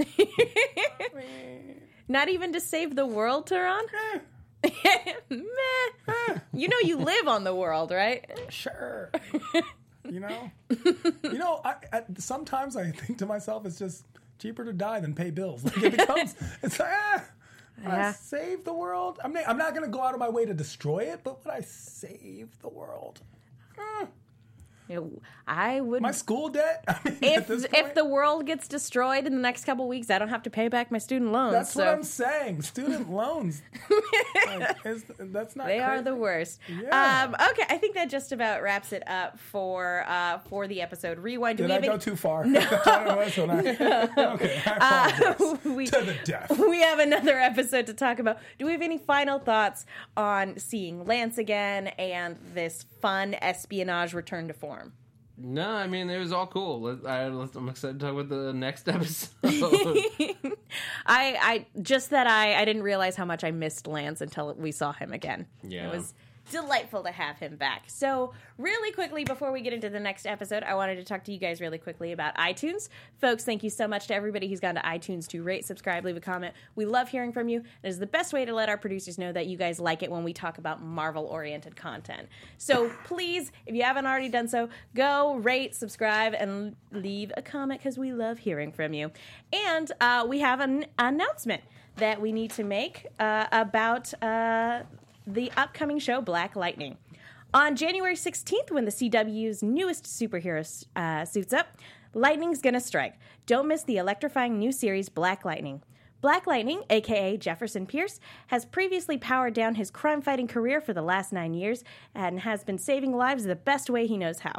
Not even to save the world, Tehran? Eh, Meh. You know you live on the world, right? sure. You know? You know, I, I, sometimes I think to myself, it's just cheaper to die than pay bills. Like, it becomes, it's like, ah. Would Yeah. I save the world? I'm not, I'm not going to go out of my way to destroy it, but would I save the world? Eh. I would. My school debt? I mean, at if this if point, the world gets destroyed in the next couple weeks, I don't have to pay back my student loans. that's so what I'm saying. Student loans. Like, is, that's not they are crazy. the worst. Yeah. Um, okay, I think that just about wraps it up for uh, for the episode. Rewind. Do Did we I have go any- too far? No. Okay, I apologize. we, to the death. we have another episode to talk about. Do we have any final thoughts on seeing Lance again and this fun espionage return to form? No, I mean, it was all cool. Let- I, I'm excited to talk about the next episode. I, I just that I, I didn't realize how much I missed Lance until we saw him again. Yeah. It was delightful to have him back. So really quickly, before we get into the next episode, I wanted to talk to you guys really quickly about iTunes. Folks, thank you so much to everybody who's gone to iTunes to rate, subscribe, leave a comment. We love hearing from you. It is the best way to let our producers know that you guys like it when we talk about Marvel-oriented content. So please, if you haven't already done so, go rate, subscribe, and leave a comment because we love hearing from you. And uh, we have an announcement that we need to make uh, about uh, the upcoming show Black Lightning. On January sixteenth, when the C W's newest superhero uh, suits up, lightning's gonna strike. Don't miss the electrifying new series Black Lightning. Black Lightning, aka Jefferson Pierce, has previously powered down his crime-fighting career for the last nine years and has been saving lives the best way he knows how.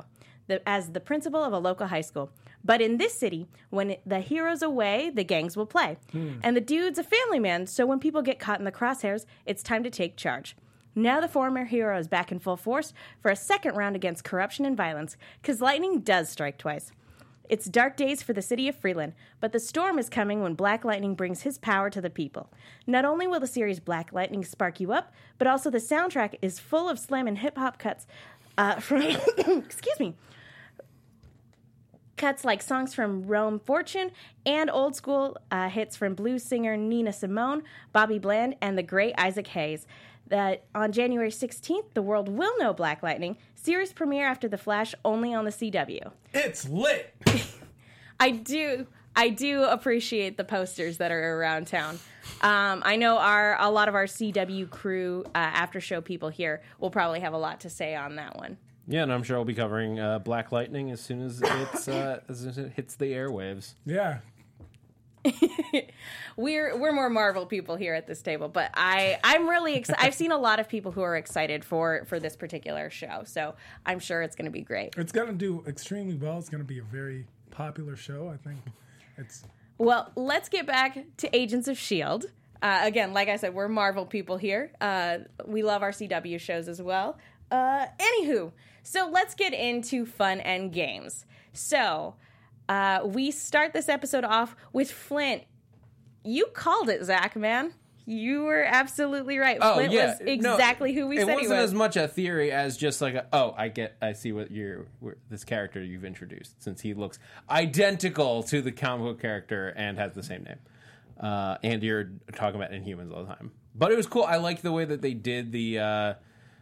the, as the principal of a local high school. But in this city, when the hero's away, the gangs will play. Hmm. And the dude's a family man, so when people get caught in the crosshairs, it's time to take charge. Now the former hero is back in full force for a second round against corruption and violence, because lightning does strike twice. It's dark days for the city of Freeland, but the storm is coming when Black Lightning brings his power to the people. Not only will the series Black Lightning spark you up, but also the soundtrack is full of slam and hip-hop cuts uh, from, excuse me, cuts like songs from Rome Fortune and old school uh, hits from blues singer Nina Simone, Bobby Bland, and the great Isaac Hayes. That on January sixteenth, the world will know Black Lightning. Series premiere after The Flash, only on the C W. It's lit. I do, I do appreciate the posters that are around town. Um, I know our a lot of our C W crew, uh, after show people here, will probably have a lot to say on that one. Yeah, and I'm sure I'll be covering uh, Black Lightning as soon as it's uh, as soon as it hits the airwaves. Yeah. we're we're more Marvel people here at this table, but I I'm really excited. I've seen a lot of people who are excited for for this particular show, so I'm sure it's going to be great. It's going to do extremely well. It's going to be a very popular show. I think it's well. Let's get back to Agents of S H I E L D. Uh, again, like I said, we're Marvel people here. Uh, we love our C W shows as well. Uh, anywho, so let's get into fun and games. So. Uh, we start this episode off with Flint. You called it, Zach, man. You were absolutely right. Oh, Flint yeah. was exactly no, who we it said he was. It wasn't as much a theory as just like, a, oh, I get, I see what you're, this character you've introduced, since he looks identical to the comic book character and has the same name. Uh, and you're talking about Inhumans all the time. But it was cool. I like the way that they did the uh,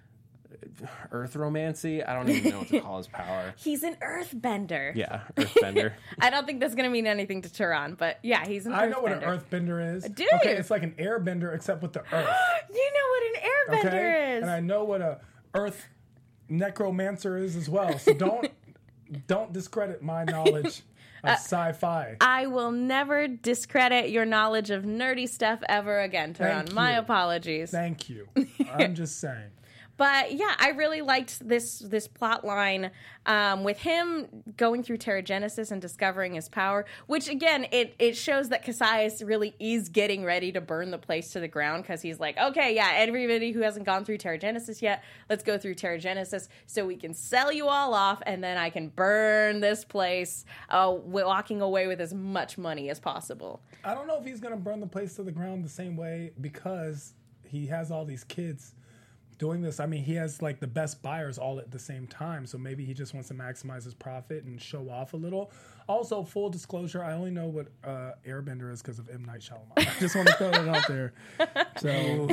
Earth romancy. I don't even know what to call his power. He's an earthbender. Yeah, earthbender. I don't think that's going to mean anything to Turan, but yeah, he's an earthbender. I know what an earthbender is. Do okay, you? It's like an airbender except with the earth. You know what an airbender okay? is. And I know what a earth necromancer is as well. So don't don't discredit my knowledge of uh, sci-fi. I will never discredit your knowledge of nerdy stuff ever again, Turan. Thank My you. apologies. Thank you. I'm just saying. But yeah, I really liked this this plot line um, with him going through Terrigenesis and discovering his power, which again, it, it shows that Cassius really is getting ready to burn the place to the ground because he's like, okay, yeah, everybody who hasn't gone through Terrigenesis yet, let's go through Terrigenesis so we can sell you all off and then I can burn this place, uh, walking away with as much money as possible. I don't know if he's going to burn the place to the ground the same way because he has all these kids doing this. I mean, he has like the best buyers all at the same time, so maybe he just wants to maximize his profit and show off a little. Also, full disclosure, I only know what uh, Airbender is because of M. Night Shyamalan. I just want to throw that out there. So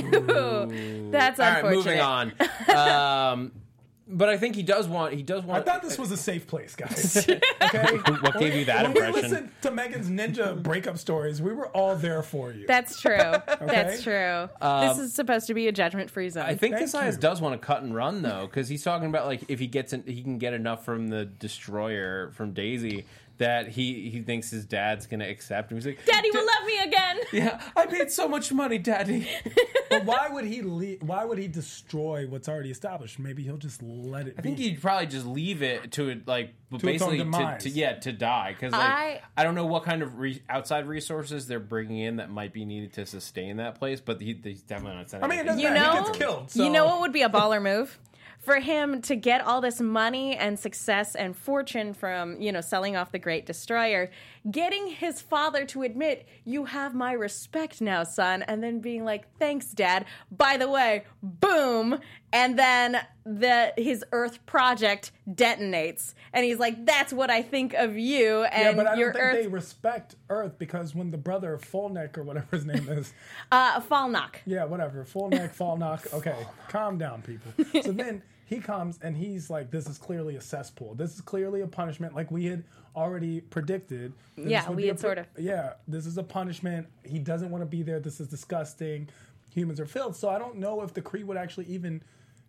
Ooh, that's all unfortunate. Right, moving on. Um, but I think he does want. He does want. I thought this was a safe place, guys. Okay, what gave you that when impression? we listened to Megan's ninja breakup stories, we were all there for you. That's true. That's true. Um, this is supposed to be a judgment-free zone. I think Thank Cassius you. does want to cut and run though, because he's talking about like if he gets in, he can get enough from the destroyer from Daisy that he he thinks his dad's gonna accept him. He's like, Daddy will love me again. Yeah, I made so much money, Daddy. But why would he le- why would he destroy what's already established? Maybe he'll just let it I be. think he'd probably just leave it to it, like its basically own to, demise. to yeah to die because like I- I, don't know what kind of re- outside resources they're bringing in that might be needed to sustain that place, but he, he's definitely not sending. I mean, it anything. doesn't You matter. know, He gets killed. So. you know what would be a baller move? For him to get all this money and success and fortune from, you know, selling off the Great Destroyer, getting his father to admit, you have my respect now, son, and then being like, thanks, Dad. By the way, boom, and then the his Earth project detonates, and he's like, that's what I think of you and Yeah, but I your don't think Earth. they respect Earth because when the brother Fullneck or whatever his name is, uh, Falnock. yeah, whatever, Fullneck, Fallnock. Okay, calm down, people. So then he comes and he's like, "This is clearly a cesspool. This is clearly a punishment, like we had already predicted." That Yeah, this would we be had a, sort of. Yeah, this is a punishment. He doesn't want to be there. This is disgusting. Humans are filled. So I don't know if the Kree would actually even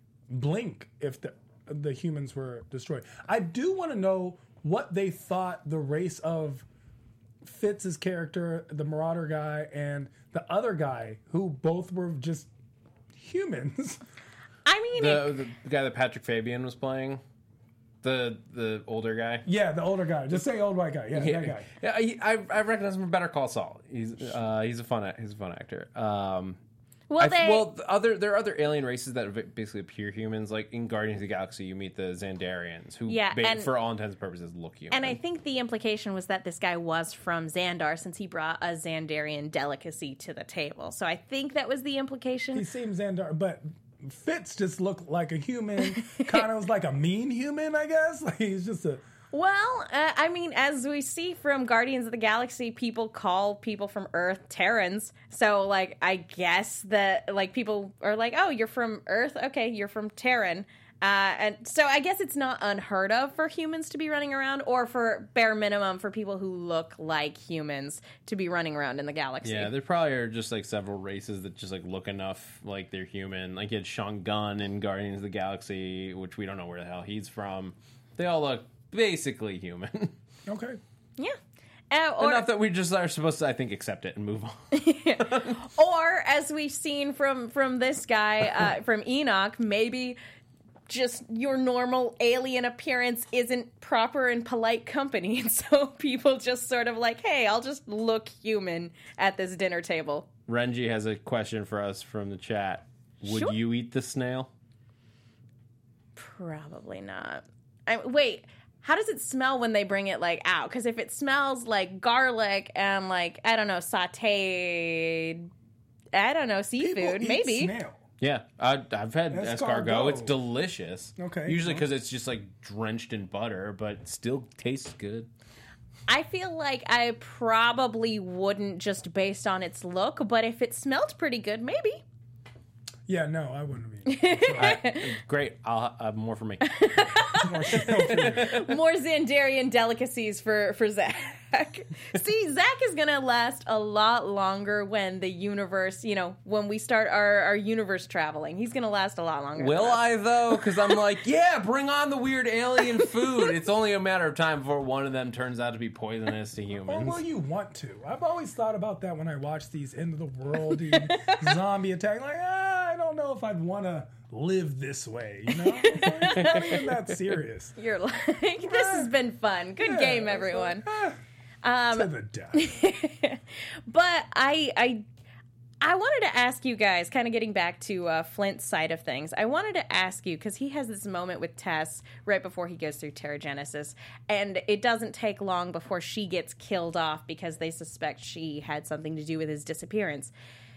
blink if the the humans were destroyed. I do want to know what they thought the race of Fitz's character, the Marauder guy, and the other guy, who both were just humans. I mean, it, the, the guy that Patrick Fabian was playing. The the older guy. Yeah, the older guy. Just say old white guy. Yeah, that guy. Yeah, he, I I recognize him from Better Call Saul. He's uh, he's a fun he's a fun actor. Um, Well, I, they, well, the other there are other alien races that basically appear humans. Like in Guardians of the Galaxy, you meet the Xandarians, who, Yeah, ba- and- for all intents and purposes, look human. and I think the implication was that this guy was from Xandar since he brought a Xandarian delicacy to the table. So I think that was the implication. He seems Xandar, but Fitz just looked like a human. Kind of was like a mean human, I guess. Like he's just a. Well, uh, I mean, as we see from Guardians of the Galaxy, people call people from Earth Terrans. So, like, I guess that, like, people are like, oh, you're from Earth? Okay, you're from Terran. Uh, and so I guess it's not unheard of for humans to be running around, or for bare minimum for people who look like humans to be running around in the galaxy. yeah, there probably are just like several races that just like look enough like they're human. Like you had Sean Gunn in Guardians of the Galaxy, which we don't know where the hell he's from. They all look basically human. Okay. Yeah. Uh, or, Enough that we just are supposed to, I think, accept it and move on. or as we've seen from from this guy, uh, from Enoch, maybe just your normal alien appearance isn't proper and polite company. And so people just sort of like, hey, I'll just look human at this dinner table. Renji has a question for us from the chat. Would Sure. you eat the snail? Probably not. I, wait, how does it smell when they bring it like out? Because if it smells like garlic and like, I don't know, sauteed, I don't know, People seafood, eat maybe. snail. Yeah, I, I've had Escargot. escargot. It's delicious. Okay. Usually because it's just like drenched in butter, but still tastes good. I feel like I probably wouldn't just based on its look, but if it smelled pretty good, maybe. Yeah, no, I wouldn't be. I, great. I'll have more for me. More snail food. More Xandarian delicacies for, for Zach. See, Zach is going to last a lot longer when the universe, you know, when we start our, our universe traveling. He's going to last a lot longer. Will than us. I, though? Because I'm like, yeah, bring on the weird alien food. It's only a matter of time before one of them turns out to be poisonous to Or humans. will you want to? I've always thought about that when I watch these end of the world zombie attack. Like, ah, I don't know if I'd want to live this way. You know, it's like, not even that serious. You're like, this has been fun. Good Yeah, game, it's everyone. like, ah, to the death. But I, I, I wanted to ask you guys, kind of getting back to uh, Flint's side of things. I wanted to ask you because he has this moment with Tess right before he goes through Terrigenesis, and it doesn't take long before she gets killed off because they suspect she had something to do with his disappearance.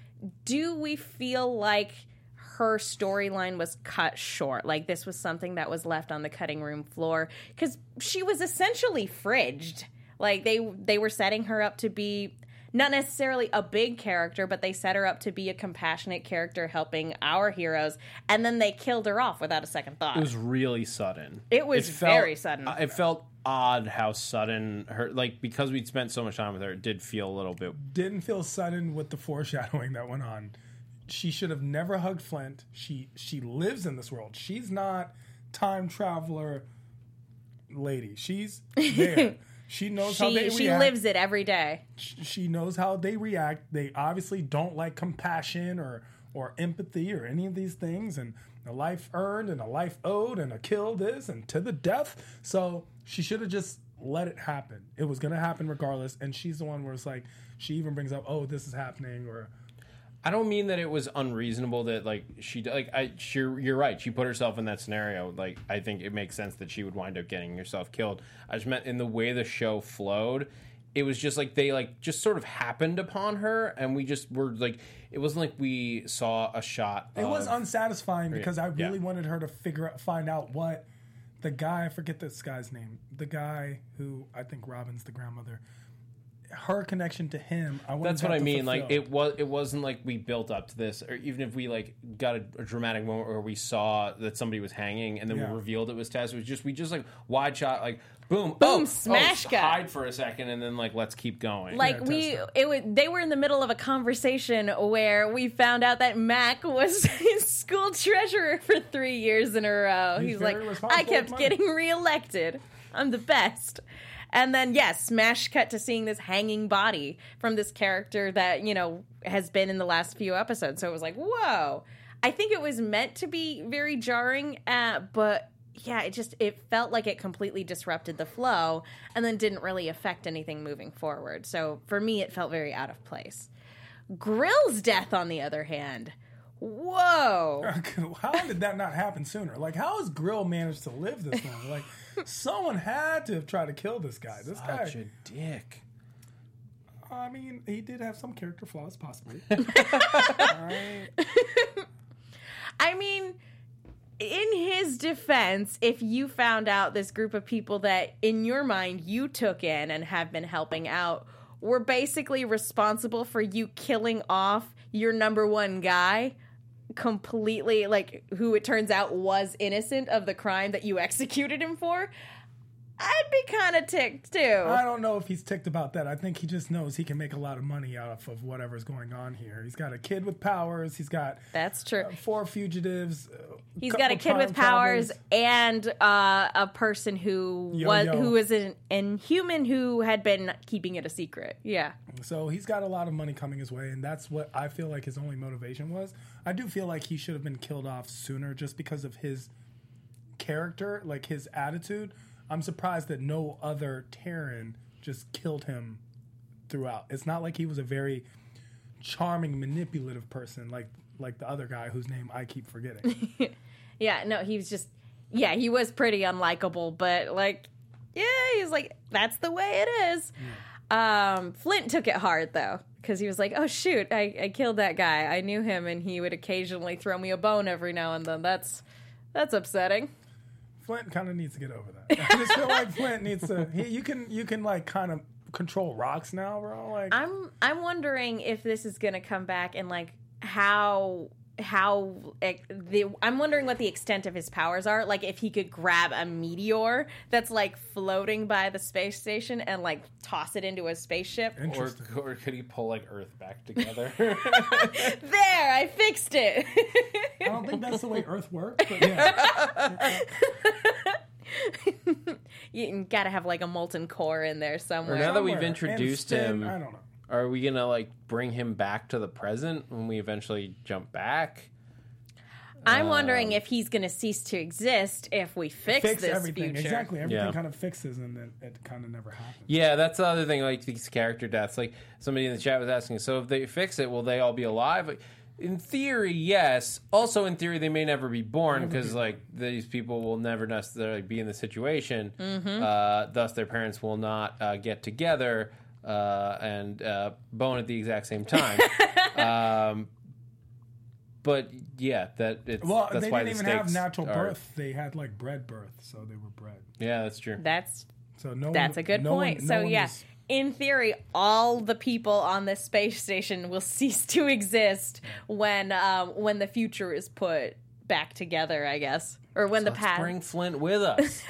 Do we feel like her storyline was cut short? Like this was something that was left on the cutting room floor because she was essentially fridged. Like they they were setting her up to be not necessarily a big character, but they set her up to be a compassionate character helping our heroes, and then they killed her off without a second thought. It was really sudden. It was very sudden. uh, It felt odd how sudden her, like, because we'd spent so much time with her, it did feel a little bit. Didn't feel sudden with the foreshadowing that went on. She should have never hugged Flint. She she lives in this world. She's not time traveler lady. She's there. She knows how they she, react. she lives it every day. She knows how they react. They obviously don't like compassion or or empathy or any of these things. And a life earned and a life owed and a kill this and to the death. So she should have just let it happen. It was going to happen regardless. And she's the one where it's like, she even brings up, oh, this is happening, or I don't mean that it was unreasonable that like she like I sure you're right. She put herself in that scenario. Like I think it makes sense that she would wind up getting herself killed. I just meant in the way the show flowed, it was just like they like just sort of happened upon her, and we just were like it wasn't like we saw a shot. it of, was unsatisfying because I really yeah. wanted her to figure out, find out what the guy, I forget this guy's name, the guy who I think Robin's the grandmother, her connection to him. I wanted That's that what I to mean. Like fulfill. it was, it wasn't like we built up to this, or even if we like got a, a dramatic moment where we saw that somebody was hanging and then Yeah. we revealed it was Tess. It was just we just like wide shot, like boom, Boom, oh, smash oh, cut. hide for a second, and then like let's keep going. Like Yeah, we, Tesla. it was, they were in the middle of a conversation where we found out that Mac was his school treasurer for three years in a row. He's He's, very like, responsible I with kept money." getting reelected. I'm the best. And then, yes, smash cut to seeing this hanging body from this character that, you know, has been in the last few episodes. So it was like, whoa. I think it was meant to be very jarring, uh, but yeah, it just it felt like it completely disrupted the flow and then didn't really affect anything moving forward. So for me, it felt very out of place. Grill's death, on the other hand, whoa. How did that not happen sooner? Like, how has Grill managed to live this long? Like, someone had to have tried to kill this guy. This guy, Such a dick. I mean, he did have some character flaws, possibly. All right. I mean, in his defense, if you found out this group of people that, in your mind, you took in and have been helping out were basically responsible for you killing off your number one guy completely, like, who it turns out was innocent of the crime that you executed him for, I'd be kind of ticked, too. I don't know if he's ticked about that. I think he just knows he can make a lot of money off of whatever's going on here. He's got a kid with powers. He's got That's true. Uh, four fugitives. Uh, He's got a kid with powers and uh, a person who Yo, was yo. who was an inhuman who had been keeping it a secret. Yeah. So he's got a lot of money coming his way, and that's what I feel like his only motivation was. I do feel like he should have been killed off sooner just because of his character, like his attitude. I'm surprised that no other Terran just killed him throughout. It's not like he was a very charming, manipulative person like like the other guy whose name I keep forgetting. Yeah, no, he was just, yeah, he was pretty unlikable, but like, yeah, he's like, that's the way it is. Yeah. Um, Flint took it hard though, because he was like, oh shoot, I, I killed that guy. I knew him, and he would occasionally throw me a bone every now and then. That's that's upsetting. Flint kind of needs to get over that. I just feel like Flint needs to. He, you can you can like kind of control rocks now, bro. Like I'm I'm wondering if this is gonna come back and like how how like, the I'm wondering what the extent of his powers are. Like if he could grab a meteor that's like floating by the space station and like toss it into a spaceship. Or, or could he pull like Earth back together? There, I fixed it. I don't think that's the way Earth works, but yeah. You gotta have like a molten core in there somewhere. Or now that we've Somewhere. introduced And him, spin, I don't know. are we gonna like bring him back to the present when we eventually jump back? I'm wondering if he's gonna cease to exist if we fix, Fix this everything. future. Exactly. Everything Yeah. kind of fixes, and then it kind of never happens. Yeah, that's the other thing. Like these character deaths. Like somebody in the chat was asking, so if they fix it, will they all be alive? Like, in theory, yes. Also, in theory, they may never be born because like these people will never necessarily be in the situation. Mm-hmm. Uh, thus, their parents will not uh, get together uh, and uh, bone at the exact same time. um, but yeah, that it's Well, that's they why didn't the even have stakes natural are- birth. They had like bred birth, so they were bred. Yeah, that's true. That's So no, That's one, a good no point. One, no so one yeah, was- in theory, all the people on this space station will cease to exist when um, when the future is put back together, I guess, or when the Let's past. bring Flint with us.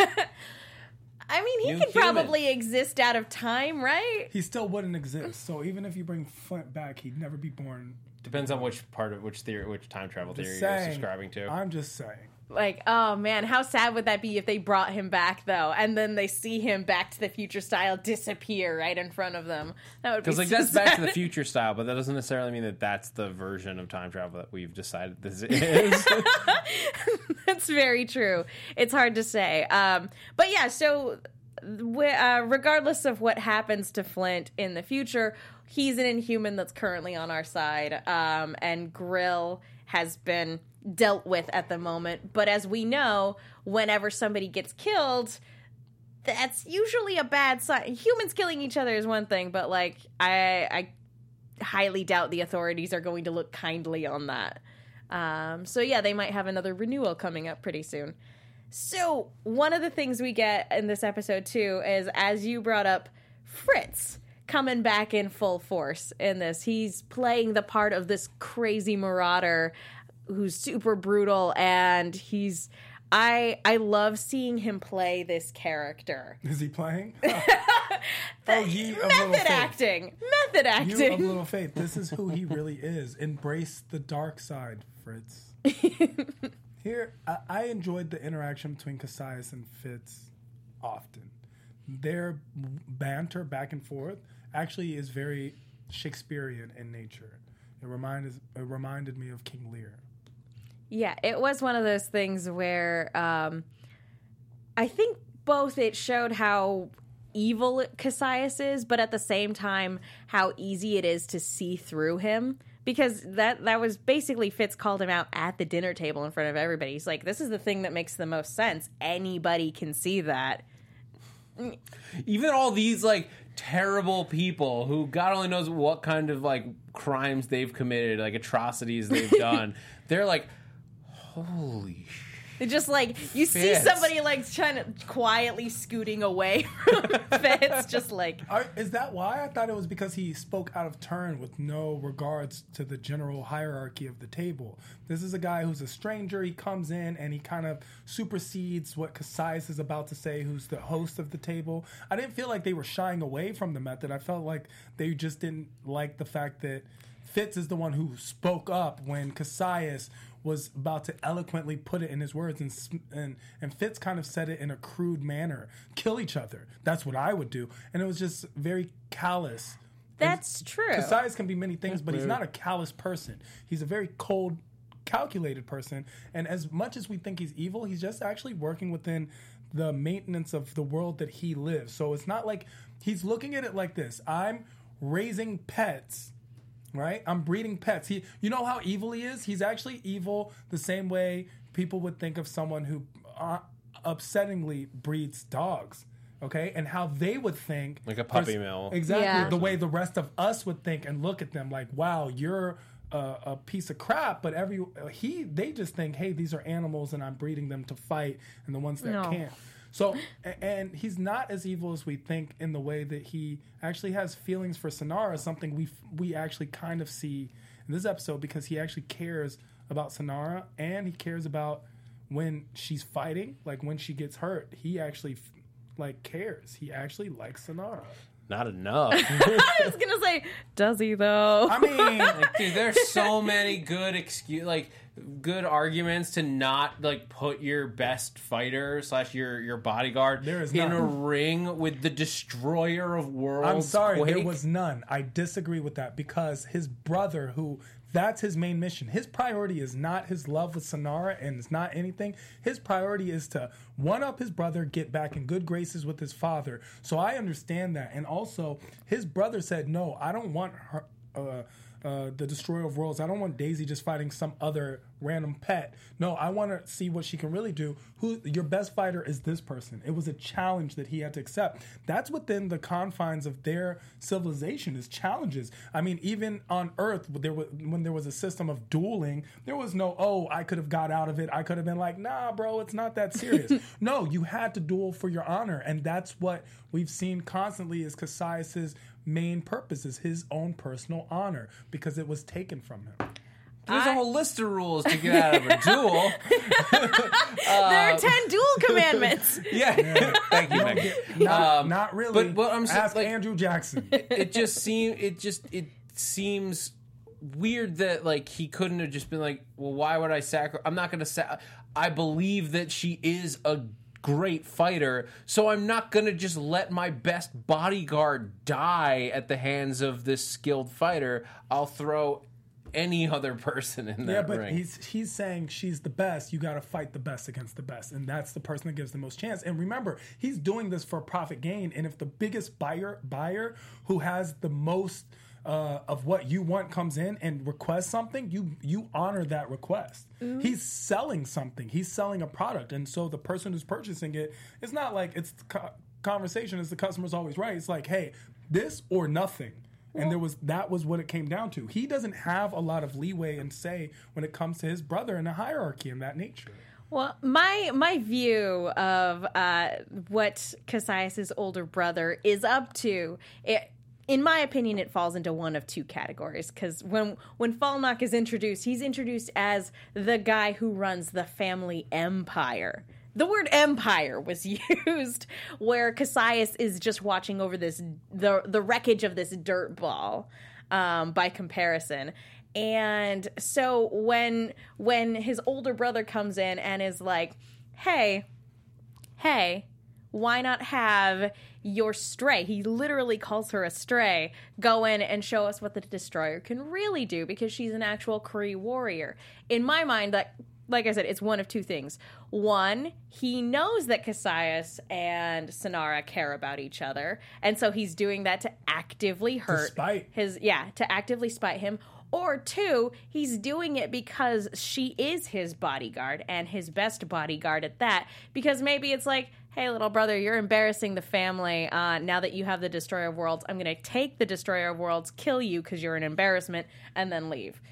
I mean, he New could human. probably exist out of time, right? he still wouldn't exist. So even if you bring Flint back, he'd never be born. Depends on which part of which theory, which time travel Just theory saying. you're subscribing to. I'm just saying. Like, oh man, how sad would that be if they brought him back though, and then they see him Back to the Future style disappear right in front of them? That would be Because like so that's Back to sad. the Future style, but that doesn't necessarily mean that that's the version of time travel that we've decided this is. That's very true. It's hard to say. Um, but yeah, so w- uh, regardless of what happens to Flint in the future, he's an Inhuman that's currently on our side, um, and Grill has been dealt with at the moment. But as we know, whenever somebody gets killed, that's usually a bad sign. Humans killing each other is one thing, but like I, I highly doubt the authorities are going to look kindly on that. Um, so yeah, they might have another renewal coming up pretty soon. So one of the things we get in this episode too is, as you brought up, Fritz coming back in full force in this. He's playing the part of this crazy marauder who's super brutal, and he's I I love seeing him play this character. Is he playing? Oh, ye of little Method faith. acting. Method You of acting. little faith. This is who he really is. Embrace the dark side, Fritz. Here, I, I enjoyed the interaction between Cassius and Fitz often. Their banter back and forth actually is very Shakespearean in nature. It reminded it reminded me of King Lear. Yeah, it was one of those things where um, I think both it showed how evil Cassius is, but at the same time, how easy it is to see through him. Because that that was basically Fitz called him out at the dinner table in front of everybody. He's like, this is the thing that makes the most sense. Anybody can see that. Even all these, like, terrible people who God only knows what kind of, like, crimes they've committed, like, atrocities they've done, they're like, holy shit. It's just like, you see Fitz. somebody, like, trying to quietly scooting away from Fitz, just like... Are, is that why? I thought it was because he spoke out of turn with no regards to the general hierarchy of the table. This is a guy who's a stranger. He comes in and he kind of supersedes what Cassius is about to say, who's the host of the table. I didn't feel like they were shying away from the method. I felt like they just didn't like the fact that Fitz is the one who spoke up when Cassius was about to eloquently put it in his words, and and and Fitz kind of said it in a crude manner. Kill each other. That's what I would do. And it was just very callous. That's and true. Cassius can be many things, but he's not a callous person. He's a very cold, calculated person. And as much as we think he's evil, he's just actually working within the maintenance of the world that he lives. So it's not like he's looking at it like this. I'm raising pets. Right? I'm breeding pets. He, you know how evil he is? He's actually evil the same way people would think of someone who uh, upsettingly breeds dogs. Okay? And how they would think. Like a puppy mill. Exactly. Yeah. The way the rest of us would think and look at them like, wow, you're a, a piece of crap. But every he, they just think, hey, these are animals and I'm breeding them to fight, and the ones that No. can't. So, and he's not as evil as we think in the way that he actually has feelings for Sonara, something we we actually kind of see in this episode, because he actually cares about Sonara and he cares about when she's fighting, like when she gets hurt. He actually like cares. He actually likes Sonara. Not enough. I was gonna say, does he though? I mean, Like, dude, there's so many good excuse, like good arguments to not like put your best fighter slash your your bodyguard There is in none. a ring with the destroyer of worlds. I'm sorry, Quake. there was none. I disagree with that, because his brother, who that's his main mission. His priority is not his love with Sonara, and it's not anything. His priority is to one up his brother, get back in good graces with his father. So I understand that. And also, his brother said, no, I don't want her, uh, uh, the Destroyer of Worlds. I don't want Daisy just fighting some other random pet. No, I want to see what she can really do. Who your best fighter is this person. It was a challenge that he had to accept. That's within the confines of their civilization, is challenges. I mean, even on Earth, there was, when there was a system of dueling, there was no, oh, I could have got out of it. I could have been like, nah, bro, it's not that serious. No, you had to duel for your honor. And that's what we've seen constantly is Cassius's main purpose, is his own personal honor, because it was taken from him. There's a whole list of rules to get out of a duel. There are ten duel commandments. Yeah. Thank you, Meg. Not, Um, not really. but what I'm saying, Ask like- Andrew Jackson. It just seem it just it seems weird that like he couldn't have just been like, well, why would I sacrifice? I'm not going to sa- I believe that she is a great fighter, so I'm not going to just let my best bodyguard die at the hands of this skilled fighter. I'll throw any other person in that Yeah, but ring. he's he's saying she's the best. You got to fight the best against the best, and that's the person that gives the most chance. And remember, he's doing this for profit gain. And if the biggest buyer buyer who has the most uh, of what you want comes in and requests something, you you honor that request. He's selling something. He's selling a product, and so the person who's purchasing it, it's not like it's co- conversation. Is the customer's always right? It's like, hey, this or nothing. And there was that was what it came down to. He doesn't have a lot of leeway and say when it comes to his brother in a hierarchy in that nature. Well, my my view of uh, what Cassius's older brother is up to, it, in my opinion, it falls into one of two categories. Because when when Falnock is introduced, he's introduced as the guy who runs the family empire. The word empire was used, where Cassius is just watching over this the the wreckage of this dirt ball, um, by comparison. And so when when his older brother comes in and is like, "Hey, hey, why not have your stray?" He literally calls her a stray. Go in and show us what the Destroyer can really do, because she's an actual Kree warrior. In my mind, that like I said, it's one of two things. One, he knows that Cassius and Sonara care about each other, and so he's doing that to actively hurt spite. his yeah, to actively spite him. Or two, he's doing it because she is his bodyguard and his best bodyguard at that. Because maybe it's like, hey, little brother, you're embarrassing the family. Uh, now that you have the Destroyer of Worlds, I'm going to take the Destroyer of Worlds, kill you because you're an embarrassment, and then leave.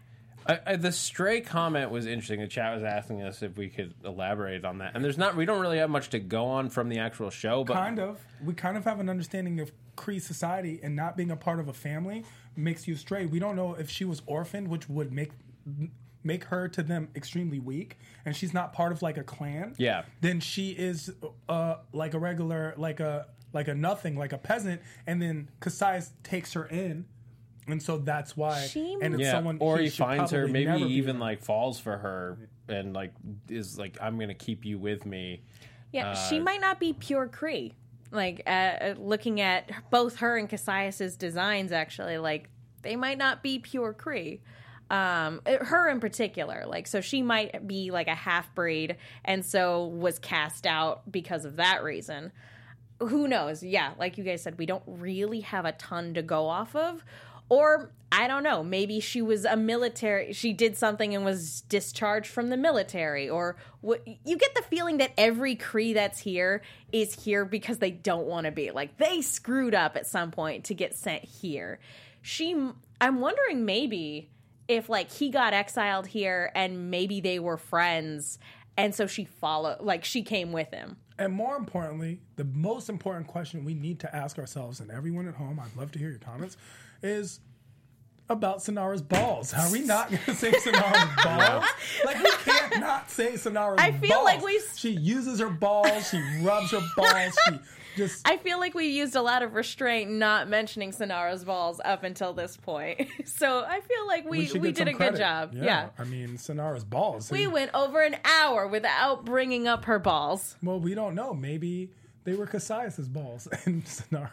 I, I, the stray comment was interesting. The chat was asking us if we could elaborate on that, and there's not. We don't really have much to go on from the actual show, but Kind of. We kind of have an understanding of Kree society, and not being a part of a family makes you stray. We don't know if she was orphaned, which would make make her to them extremely weak, and she's not part of like a clan. Yeah. Then she is uh, like a regular, like a like a nothing, like a peasant, and then Cassius takes her in. And so that's why, She and it's yeah, someone or he he should finds her, probably maybe never he be even around. like falls for her and like is like, I'm gonna keep you with me. Yeah, Uh, she might not be pure Kree. Like, uh, looking at both her and Cassius's designs, actually, like, they might not be pure Kree. Um, her in particular. Like, so she might be, like, a half-breed, and so was cast out because of that reason. Who knows? Yeah, like you guys said, we don't really have a ton to go off of. Or, I don't know, maybe she was a military, she did something and was discharged from the military. Or what, you get the feeling that every Kree that's here is here because they don't want to be. Like, they screwed up at some point to get sent here. She, I'm wondering maybe if, like, he got exiled here and maybe they were friends, and so she followed, like, she came with him. And more importantly, the most important question we need to ask ourselves, and everyone at home, I'd love to hear your comments, is about Sonara's balls. Are we not going to say Sonara's balls? Like, we can't not say Sonara's balls. I feel like we- She uses her balls. She rubs her balls. She just... I feel like we used a lot of restraint not mentioning Sonara's balls up until this point. So I feel like we, we, should we get did a some good credit. job. Yeah. Yeah. I mean, Sonara's balls. We And- went over an hour without bringing up her balls. Well, we don't know. Maybe they were Cassius's balls and Sonara.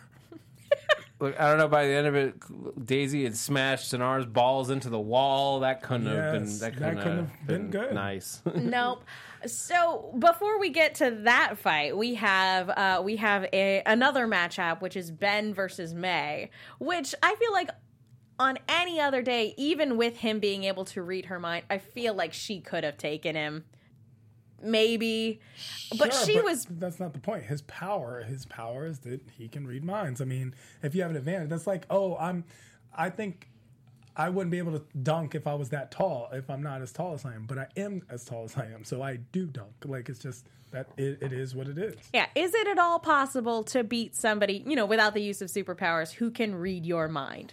Look, I don't know. By the end of it, Daisy had smashed Sonara's balls into the wall. That couldn't have been. Yes, That that couldn't, couldn't have have been good. Nice. Nope. So before we get to that fight, we have uh, we have a, another matchup, which is Ben versus May, which I feel like on any other day, even with him being able to read her mind, I feel like she could have taken him. Maybe, but Sure, she was. That's not the point. His power, his power is that he can read minds. I mean, if you have an advantage, that's like, oh, I'm. I think I wouldn't be able to dunk if I was that tall. If I'm not as tall as I am, but I am as tall as I am, so I do dunk. Like, it's just that it, it is what it is. Yeah, is it at all possible to beat somebody, you know, without the use of superpowers who can read your mind?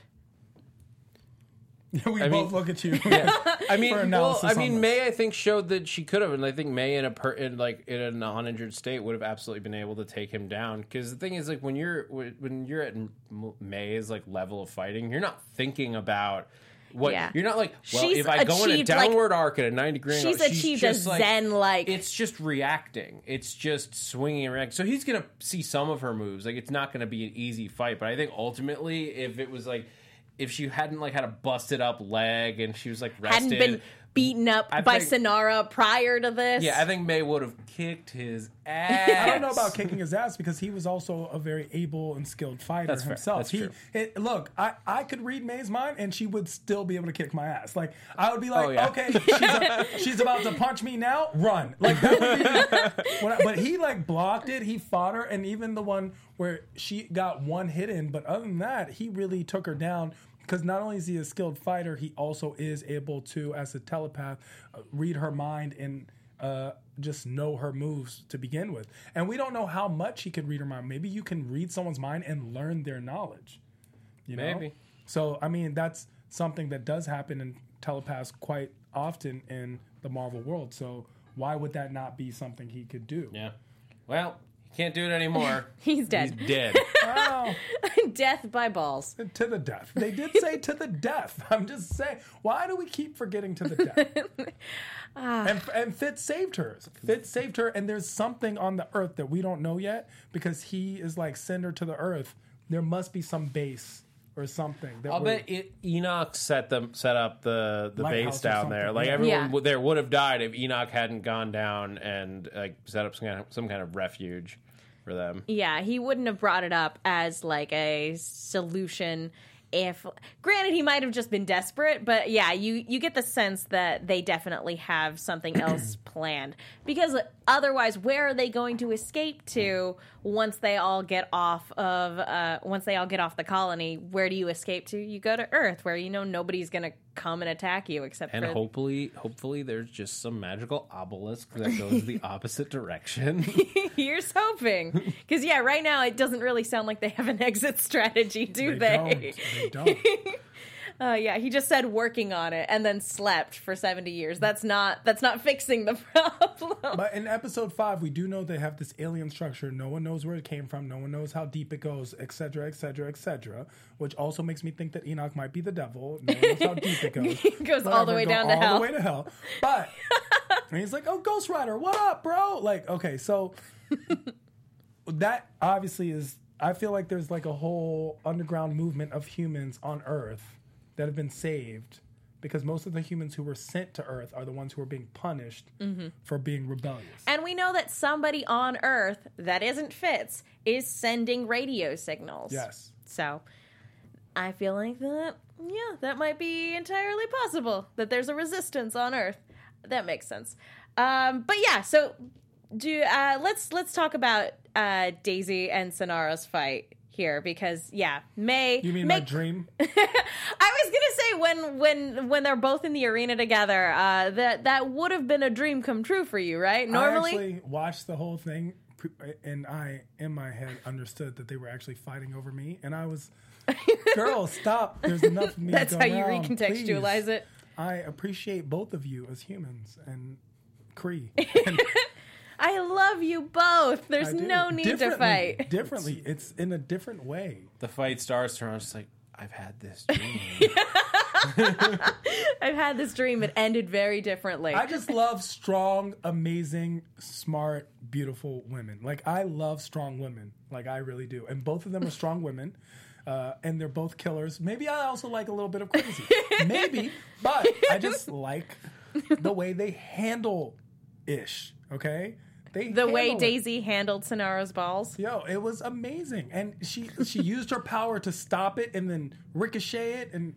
we I both mean- look at you. I mean, For well, analysis I mean, on this. May I think showed that she could have, and I think May in a per, in like in a non-injured state would have absolutely been able to take him down. Because the thing is, like when you're when you're at May's like level of fighting, you're not thinking about what Yeah. you're not like. Well, She's if I go in a achieved, like- downward arc at a ninety degree She's angle, achieved just a like, zen-like- It's just reacting. It's just swinging and reacting. So he's gonna see some of her moves. Like it's not gonna be an easy fight. But I think ultimately, if it was like. If she hadn't like had a busted up leg and she was like rested, Hadn't been beaten up I by think- Sonara prior to this. yeah, I think May would have kicked his ass. I don't know about kicking his ass because he was also a very able and skilled fighter That's fair. himself. That's he, true. It, look, I, I could read May's mind and she would still be able to kick my ass. Like I would be like, Oh, yeah. okay, she's, a, she's about to punch me now, run. Like that would be. When I, but he like blocked it. He fought her, and even the one where she got one hit in. But other than that, he really took her down. Because not only is he a skilled fighter, he also is able to, as a telepath, uh, read her mind and uh, just know her moves to begin with. And we don't know how much he could read her mind. Maybe you can read someone's mind and learn their knowledge. You know? Maybe. So, I mean, that's something that does happen in telepaths quite often in the Marvel world. So why would that not be something he could do? Yeah. Well, he can't do it anymore. He's dead. He's dead. Wow. Death by balls. To the death. They did say to the death. I'm just saying. Why do we keep forgetting to the death? and, and Fitz saved her. Fitz saved her, and there's something on the Earth that we don't know yet because he is like, send her to the Earth. There must be some base or something. that I'll were- bet it, Enoch set them set up the the Lighthouse base or down there. something, Like yeah. everyone Yeah. w- there would have died if Enoch hadn't gone down and like set up some kind of, some kind of refuge for them. Yeah, he wouldn't have brought it up as like a solution if granted he might have just been desperate, but yeah, you you get the sense that they definitely have something else planned. Because otherwise, where are they going to escape to once they all get off of uh once they all get off the colony? Where do you escape to? You go to Earth, where you know nobody's gonna come and attack you except And for hopefully, hopefully, there's just some magical obelisk that goes the opposite direction. Here's hoping. Because, yeah, right now it doesn't really sound like they have an exit strategy, do they they? don't. They don't. Uh, yeah, he just said working on it and then slept for seventy years. That's not that's not fixing the problem. But in episode five, we do know they have this alien structure. No one knows where it came from. No one knows how deep it goes, et cetera, et cetera, et cetera. Which also makes me think that Enoch might be the devil. No one knows how deep it goes. It goes all the Whatever, way go down to all hell. the way to hell. But and he's like, "Oh, Ghost Rider, what up, bro?" Like, okay, so that obviously is. I feel like there's like a whole underground movement of humans on Earth that have been saved because most of the humans who were sent to Earth are the ones who are being punished for being rebellious. And we know that somebody on Earth that isn't Fitz is sending radio signals. Yes. So I feel like that, yeah, that might be entirely possible that there's a resistance on Earth. That makes sense. Um, but yeah, so do uh, let's let's talk about uh, Daisy and Sonora's fight here because yeah, May. You mean May, my dream? I was gonna say when when when they're both in the arena together, uh, that that would have been a dream come true for you, right? Normally, I actually watched the whole thing, and I, in my head, understood that they were actually fighting over me, and I was, girl, stop. There's enough of me. that's to how go you around, recontextualize please. it. I appreciate both of you as humans and Kree. I love you both. There's I do. no need to Differently- fight. Differently, it's in a different way. The fight starts, and I'm just like, I've had this dream. I've had this dream. It ended very differently. I just love strong, amazing, smart, beautiful women. Like, I love strong women. Like, I really do. And both of them are strong women. Uh, and they're both killers. Maybe I also like a little bit of crazy. Maybe. But I just like the way they handle ish. Okay? They the way handle it. Daisy handled Sonora's balls. Yo, it was amazing. And she she used her power to stop it and then ricochet it and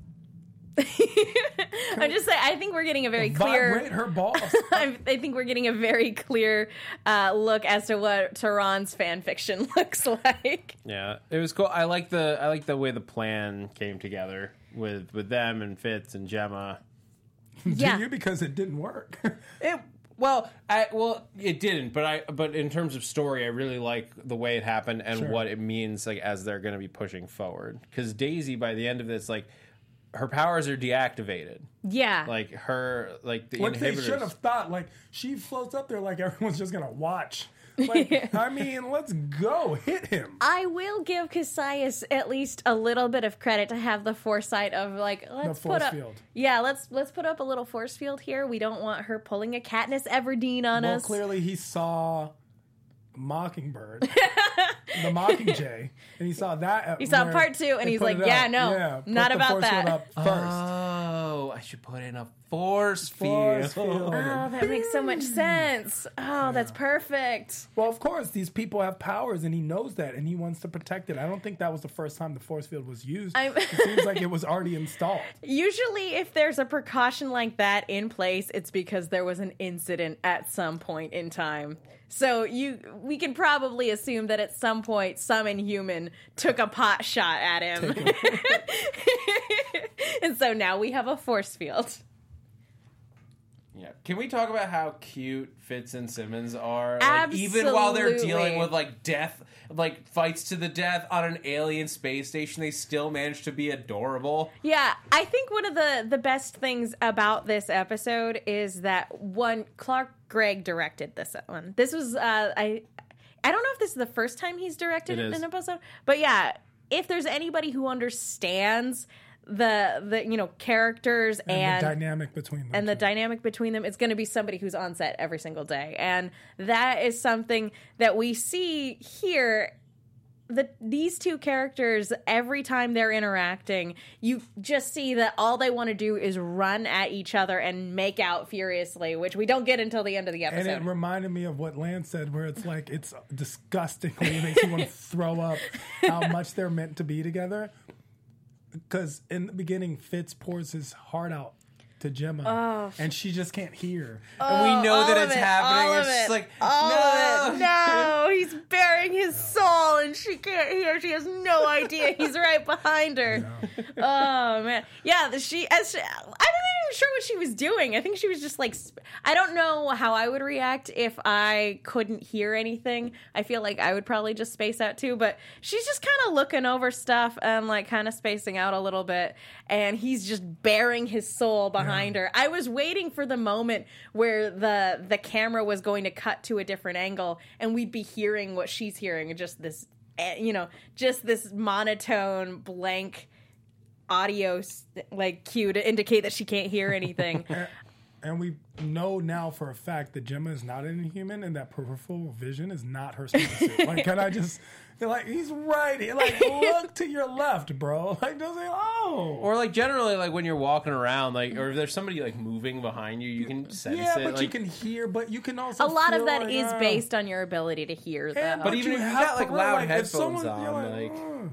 I'm just saying, I think we're getting a very clear. vibrate her balls. I I think we're getting a very clear uh, look as to what Tehran's fan fiction looks like. Yeah, it was cool. I like the I like the way the plan came together with with them and Fitz and Gemma. Yeah. Do you? Because it didn't work. It well, I well it didn't, but I but in terms of story, I really like the way it happened and Sure. what it means like as they're going to be pushing forward. Because Daisy, by the end of this, like her powers are deactivated. Yeah. Like her, like the What they inhibitors. should have thought, like, she floats up there like everyone's just going to watch. Like, I mean, let's go. Hit him. I will give Cassius at least a little bit of credit to have the foresight of like let's force put up field. yeah let's let's put up a little force field here. We don't want her pulling a Katniss Everdeen on Well, us. clearly he saw Mockingbird, the Mockingjay, and he saw that. He saw where part two, and they he's put like, it "Yeah, up. no, Yeah, not put the about force field that." up first. Oh, I should put in a force field. Force field. Oh, that makes so much sense. Oh, that's perfect. Well, of course, these people have powers, and he knows that, and he wants to protect it. I don't think that was the first time the force field was used. I'm- It seems like it was already installed. Usually, if there's a precaution like that in place, it's because there was an incident at some point in time. So you, we can probably assume that at some point, some inhuman took a pot shot at him, and so now we have a force field. Yeah. Can we talk about how cute Fitz and Simmons are? Like, even while they're Absolutely. dealing with like death, like fights to the death on an alien space station, they still manage to be adorable. Yeah, I think one of the the best things about this episode is that one Clark Gregg directed this one. This was uh, I I don't know if this is the first time he's directed It is. an episode, but yeah, if there's anybody who understands the the you know characters And, and, the dynamic between them. and the two. dynamic between them, it's going to be somebody who's on set every single day, and that is something that we see here the these two characters, every time they're interacting, you just see that all they want to do is run at each other and make out furiously, which we don't get until the end of the episode. And it reminded me of what Lance said, where it's like, it's disgustingly, it makes you want to throw up how much they're meant to be together. Because in the beginning, Fitz pours his heart out to Gemma, oh. and she just can't hear. Oh, and we know that it's it, happening. All It's of just it, like, all no. of it. No, he's bearing his soul, and she can't hear. She has no idea. He's right behind her. No. Oh man, yeah. The, she, as she, I'm not even sure what she was doing. I think she was just like, I don't know how I would react if I couldn't hear anything. I feel like I would probably just space out too. But she's just kind of looking over stuff and like kind of spacing out a little bit, and he's just bearing his soul behind yeah. her. I was waiting for the moment where the the camera was going to cut to a different angle and we'd be hearing what she's hearing, just this, you know, just this monotone blank audio like cue to indicate that she can't hear anything. And we know now for a fact that Gemma is not an Inhuman and that peripheral vision is not her spacesuit. Like, can I just... They're like, he's right here. Like, look to your left, bro. Like, don't say, oh. Or, like, generally, like, when you're walking around, like, or if there's somebody, like, moving behind you, you can sense yeah, it. but like, you can hear, but you can also A lot feel of that like, is uh, based on your ability to hear, though. and- But even you if you have got, like, to loud like, if headphones someone- on, you're like... uh.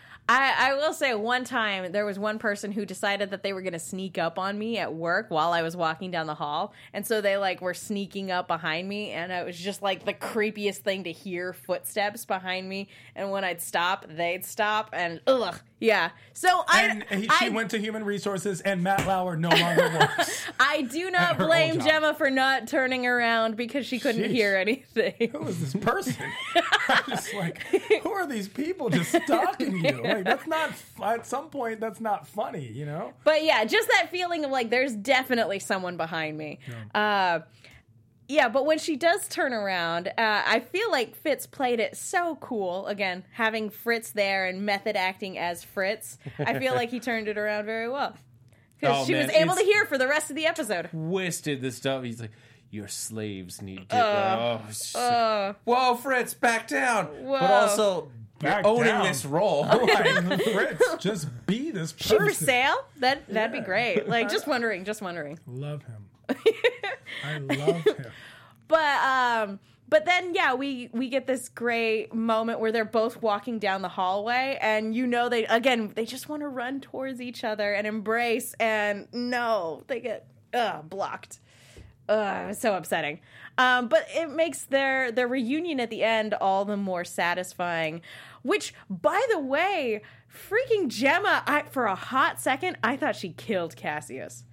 I, I will say one time there was one person who decided that they were going to sneak up on me at work while I was walking down the hall. And so they like were sneaking up behind me, and it was just like the creepiest thing to hear footsteps behind me. And when I'd stop, they'd stop, and ugh, yeah. So I, And he, I she went to Human Resources, and Matt Lauer no longer works. I do not at her blame old job. Gemma for not turning around because she couldn't Sheesh. hear anything. Who is this person? I'm just like, who are these people just stalking you? Like, that's not, at some point, that's not funny, you know? But yeah, just that feeling of like, there's definitely someone behind me. Yeah, uh, yeah but when she does turn around, uh, I feel like Fitz played it so cool. Again, having Fritz there and method acting as Fritz, I feel like he turned it around very well. Because Oh, she man, was able it's- to hear for the rest of the episode. Twisted the stuff. He's like, your slaves need to... Uh, oh, it's just uh, like, whoa, Fritz, back down. Whoa. But also, Back you're owning down. this role. Like, Fritz, just be this she person. for sale? That, that'd Yeah. be great. Like, just wondering, just wondering. Love him. I love him. But um but then yeah, we we get this great moment where they're both walking down the hallway, and you know they again they just want to run towards each other and embrace, and no, they get uh blocked. Ugh, it's so upsetting. Um, but it makes their their reunion at the end all the more satisfying. Which, by the way, freaking Gemma, I, for a hot second, I thought she killed Cassius.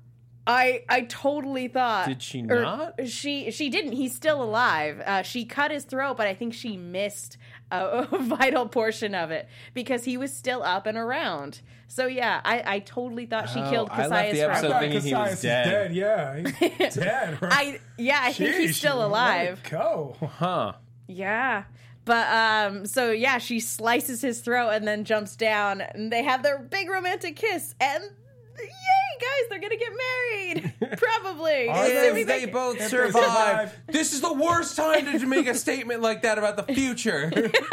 I I totally thought. Did she or not? She she didn't. He's still alive. Uh, she cut his throat, but I think she missed a, a vital portion of it because he was still up and around. So yeah, I, I totally thought she Oh, killed I left the Cassius. episode I from- thought thinking he was Cassius is dead. Yeah, he's dead. Right? I yeah, I think he's Sheesh, still let it alive. Go. Huh. Yeah. But um so yeah, she slices his throat and then jumps down, and they have their big romantic kiss, and yay, guys, they're gonna get married. Probably. Are Assuming If they they- both they survive, survive. this is the worst time to make a statement like that about the future.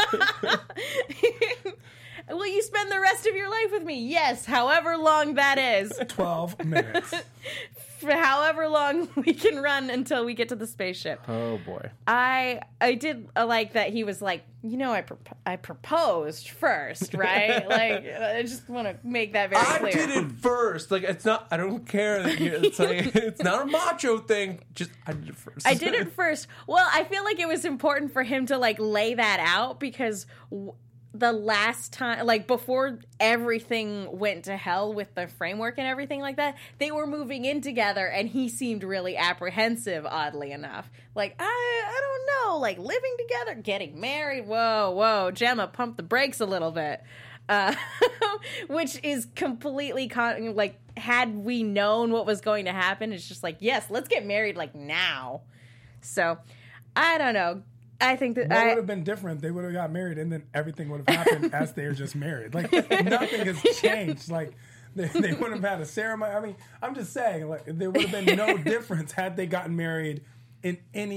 Will you spend the rest of your life with me? Yes, however long that is. twelve minutes. For however long we can run until we get to the spaceship. Oh boy. I I did uh, like that he was like, you know, I prop- I proposed first, right? Like, I just want to make that very I clear. did it first. Like it's not. I don't care that you. It's like it's not a macho thing. Just I did it first. I did it first. Well, I feel like it was important for him to like lay that out because w- the last time, like before everything went to hell with the framework and everything like that, they were moving in together, and he seemed really apprehensive, oddly enough. Like, I, I don't know, like living together, getting married. Whoa, whoa, Gemma, pump the brakes a little bit. Uh, which is completely con- like, had we known what was going to happen, it's just like, yes, let's get married like now. So, I don't know. I think that What I, would have been different? They would have got married, and then everything would have happened as they're just married. Like nothing has changed. Like they, they wouldn't have had a ceremony. I mean, I'm just saying, like there would have been no difference had they gotten married in any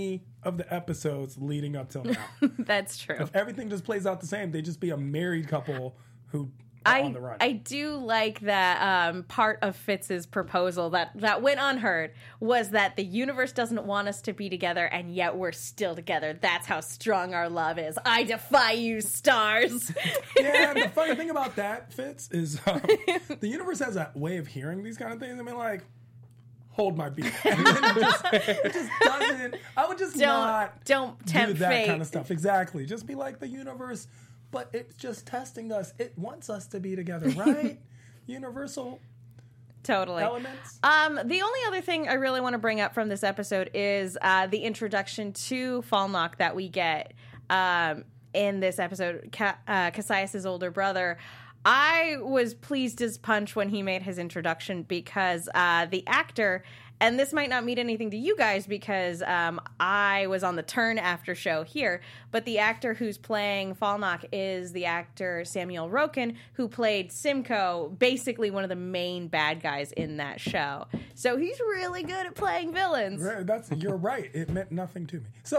of the episodes leading up till now. That's true. If everything just plays out the same, they just be a married couple who are I, on the run. I do like that um, part of Fitz's proposal that, that went unheard was that the universe doesn't want us to be together, and yet we're still together. That's how strong our love is. I defy you, stars. Yeah, the funny thing about that, Fitz, is um, the universe has a way of hearing these kind of things. I mean, like, hold my beat. And then it just, it just doesn't. I would just Don't- not don't tempt do that fate. kind of stuff. Exactly. Just be like the universe, but it's just testing us. It wants us to be together, right? Universal Totally. elements. Um, the only other thing I really want to bring up from this episode is uh, the introduction to Falnock that we get um, in this episode. Ca- uh, Cassius' older brother. I was pleased as punch when he made his introduction because uh, the actor, and this might not mean anything to you guys because um, I was on the Turn after show here, but the actor who's playing Falnock is the actor Samuel Roken, who played Simcoe, basically one of the main bad guys in that show. So he's really good at playing villains. Right, That's you're right. It meant nothing to me. So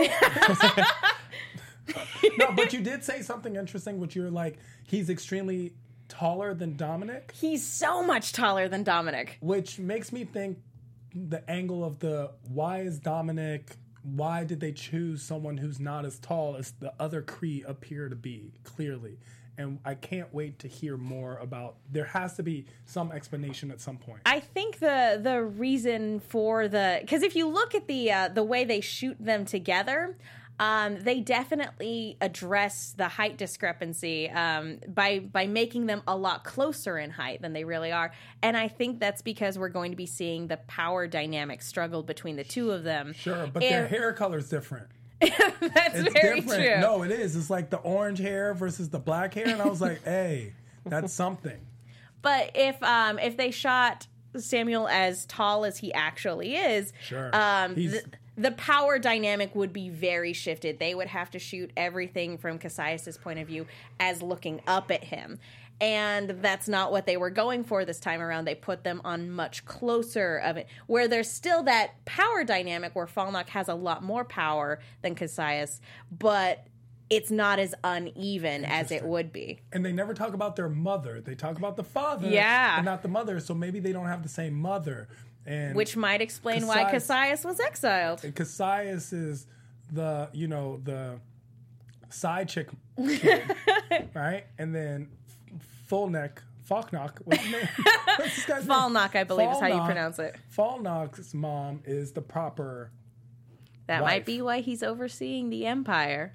no, but you did say something interesting, which you're like, he's extremely taller than Dominic, He's so much taller than Dominic. which makes me think the angle of the why is Dominic, why did they choose someone who's not as tall as the other Kree appear to be, clearly. And I can't wait to hear more about, there has to be some explanation at some point. I think the the reason for the because if you look at the uh, the way they shoot them together, um, they definitely address the height discrepancy um, by by making them a lot closer in height than they really are, and I think that's because we're going to be seeing the power dynamic struggle between the two of them. Sure, but If- their hair color is different. that's It's very different. true. No, it is. It's like the orange hair versus the black hair, and I was like, hey, that's something. But if um if they shot Samuel as tall as he actually is, Sure. um, He's- the, the power dynamic would be very shifted. They would have to shoot everything from Cassius' point of view as looking up at him. And that's not what they were going for this time around. They put them on much closer of it, where there's still that power dynamic where Falnock has a lot more power than Cassius, but it's not as uneven as it would be. And they never talk about their mother. They talk about the father, Yeah. and not the mother. So maybe they don't have the same mother. And Which might explain why Cassius- Cassius was exiled. Cassius is the, you know, the side chick, kid, right? And then Fulneck, Falknock, what's his name? What's this guy's name? Falnock, I believe, is how you Falnock- pronounce it. Falnock's mom is the proper. That wife. might be why he's overseeing the Empire.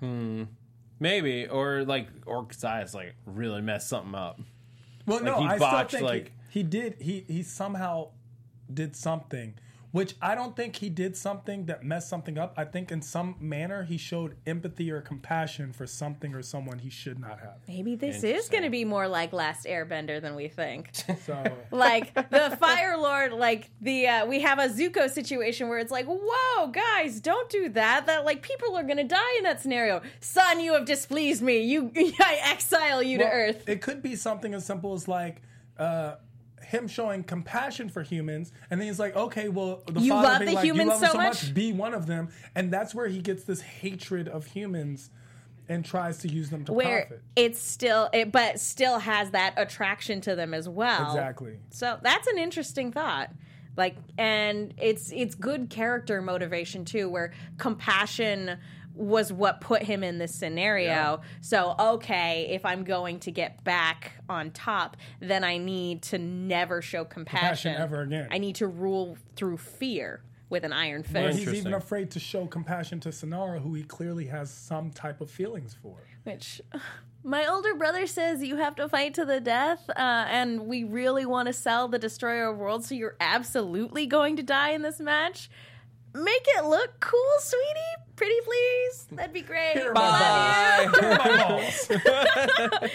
Maybe, or like, or Cassius like really messed something up. Well, no, he I botched, still think like- he, he did. He he somehow did something, which I don't think he did something that messed something up. I think in some manner he showed empathy or compassion for something or someone he should not have. Maybe this is Interesting. going to be more like Last Airbender than we think. So Like the Fire Lord, like the uh, we have a Zuko situation where it's like, whoa, guys, don't do that. That like people are going to die in that scenario. Son, you have displeased me. You, I exile you well, to Earth. it could be something as simple as like. Uh, him showing compassion for humans, and then he's like, okay, well, the You father love being the like, you humans love them so so much? much? Be one of them, and that's where he gets this hatred of humans and tries to use them to Where profit. it's still, it, but still has that attraction to them as well. Exactly. So that's an interesting thought. Like, and it's it's good character motivation too, where compassion was what put him in this scenario. Yeah. So, okay, if I'm going to get back on top, then I need to never show compassion, Compassion ever again. I need to rule through fear with an iron Where fist. he's even Interesting. afraid to show compassion to Sonara, who he clearly has some type of feelings for. Which my older brother says you have to fight to the death, uh, and we really want to sell the Destroyer of Worlds, so you're absolutely going to die in this match. Make it look cool, sweetie. Pretty please. That'd be great. Here are Love my balls. Here are my balls.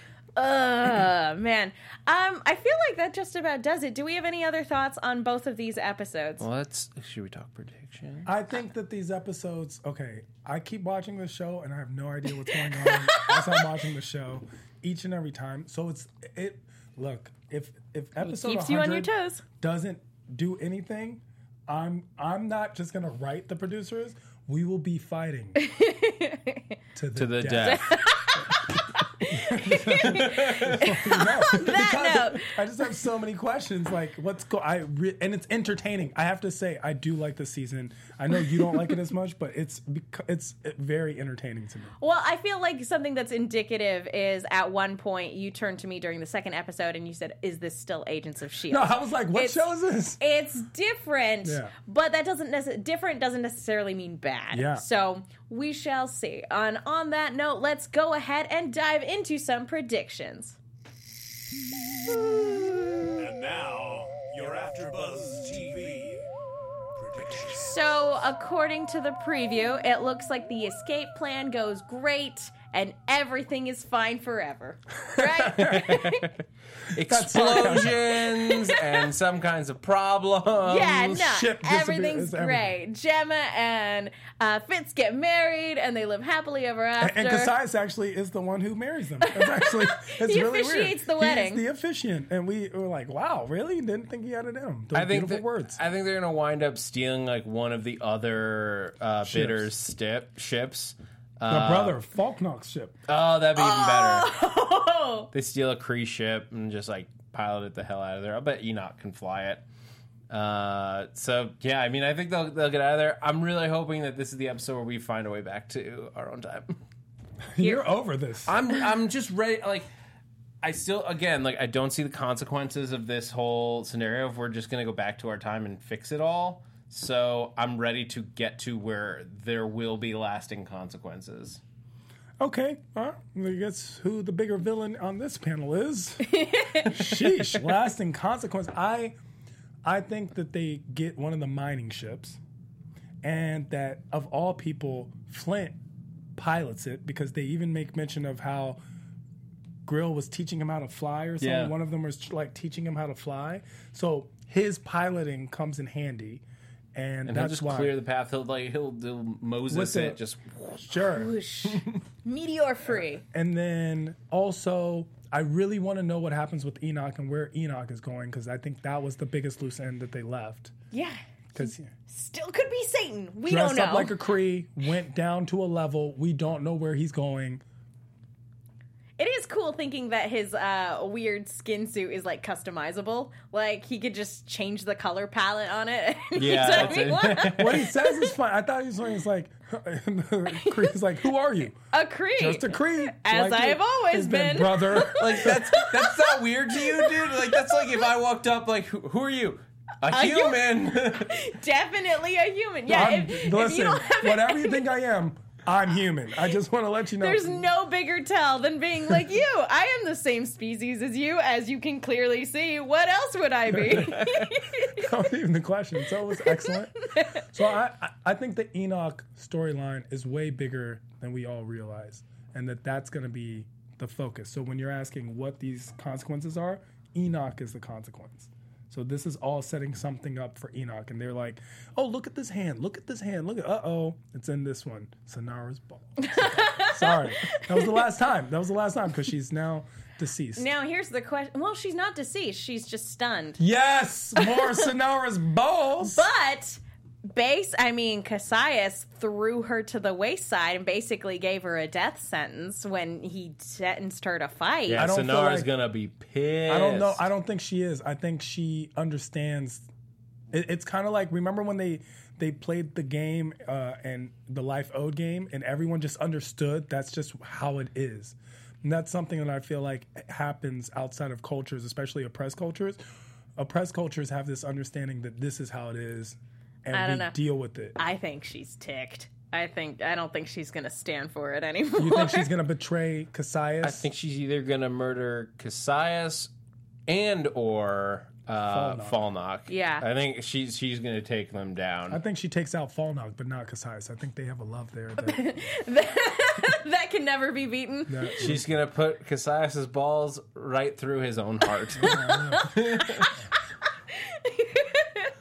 Uh, man. Um, I feel like that just about does it. Do we have any other thoughts on both of these episodes? Well, let's. Should we talk prediction? I think that these episodes, okay, I keep watching the show and I have no idea what's going on as I'm watching the show each and every time. So it's, it, look, if, if episode Keeps you on your one hundred toes. doesn't do anything, I'm I'm not just gonna write the producers. we will be fighting to the, To the death. death. On that note, I just have so many questions. Like, what's go? I re- and it's entertaining. I have to say, I do like this season. I know you don't like it as much, but it's bec- it's very entertaining to me. well, I feel like something that's indicative is at one point you turned to me during the second episode and you said, "Is this still Agents of S H I E L D?" No, I was like, what It's- show is this? It's different, Yeah. but that doesn't necessarily different doesn't necessarily mean bad. Yeah. So we shall see. On on that note, let's go ahead and dive into some predictions. And now, your AfterBuzz T V predictions. So, according to the preview, it looks like the escape plan goes great and everything is fine forever. Right? Explosions and some kinds of problems. Yeah, no, ship disappear- everything's it's everything. great. Gemma and uh, Fitz get married and they live happily ever after. And Cassius actually is the one who marries them. It's actually it's He really officiates weird. the wedding. He's the officiant, and we were like, "Wow, really? Didn't think he had it in him." Those I think beautiful that- words. I think they're gonna wind up stealing like one of the other uh, Ships. bidders' stip, ships. The Uh, brother, Falknock's ship. Oh, that'd be even better. Oh, They steal a Kree ship and just like pilot it the hell out of there. I bet Enoch can fly it. Uh, so yeah, I mean, I think they'll they'll get out of there. I'm really hoping that this is the episode where we find a way back to our own time. You're over this. I'm I'm just ready. Like, I still again like I don't see the consequences of this whole scenario if we're just gonna go back to our time and fix it all. So I'm ready to get to where there will be lasting consequences. Okay, well, I guess who the bigger villain on this panel is. Sheesh, lasting consequence. I, I think that they get one of the mining ships, and that of all people, Flint pilots it because they even make mention of how Grill was teaching him how to fly or something. Yeah. One of them was like teaching him how to fly. So his piloting comes in handy, and, And he'll that's just why. clear the path. He'll like he'll do Moses With the- it. Just Sure. whoosh. Meteor free. And then also, I really want to know what happens with Enoch and where Enoch is going because I think that was the biggest loose end that they left. Yeah. Because Still could be Satan. We dressed don't know. up like a Kree, went down to a level we don't know where he's going. It is cool thinking that his uh, weird skin suit is like customizable. Like he could just change the color palette on it. Yeah, anytime he that's it. wants. What he says is fine. I thought he was saying it's like Kree's like, who are you? A Kree. Just a Kree, As like I have your- always his been. brother. like that's that's not weird to you, dude. Like that's like if I walked up like who, who are you? A, A human. Definitely a human. Yeah. I'm- If, if listen, you don't have whatever you think I am, I'm human. I just want to let you know. There's no bigger tell than being like you. I am the same species as you, as you can clearly see. What else would I be? That wasn't even the question. So it was excellent. So I, I- I think the Enoch storyline is way bigger than we all realize, and that that's going to be the focus. So when you're asking what these consequences are, Enoch is the consequence. So this is all setting something up for Enoch, and they're like, "Oh, look at this hand! Look at this hand! Look at uh oh, it's in this one, Sonara's ball." Sorry, that was the last time. That was the last time because she's now deceased. Now here's the question. Well, she's not deceased. She's just stunned. Yes, more Sonara's balls. But base, I mean, Cassius threw her to the wayside and basically gave her a death sentence when he sentenced her to fight. Yeah, I don't feel Sonara's like- gonna be pissed. I don't know. I don't think she is. I think she understands. It, it's kind of like, remember when they they played the game uh, and the Life Owed game, and everyone just understood that's just how it is. And that's something that I feel like happens outside of cultures, especially oppressed cultures. Oppressed cultures have this understanding that this is how it is, and I don't we know. deal with it. I think she's ticked. I think I don't think she's gonna stand for it anymore. You think she's gonna betray Cassius? I think she's either gonna murder Cassius and or uh, Falnock. Falnock. Yeah. I think she's she's gonna take them down. I think she takes out Falnock, but not Cassius. I think they have a love there. That, that can never be beaten. that- She's gonna put Cassius's balls right through his own heart. I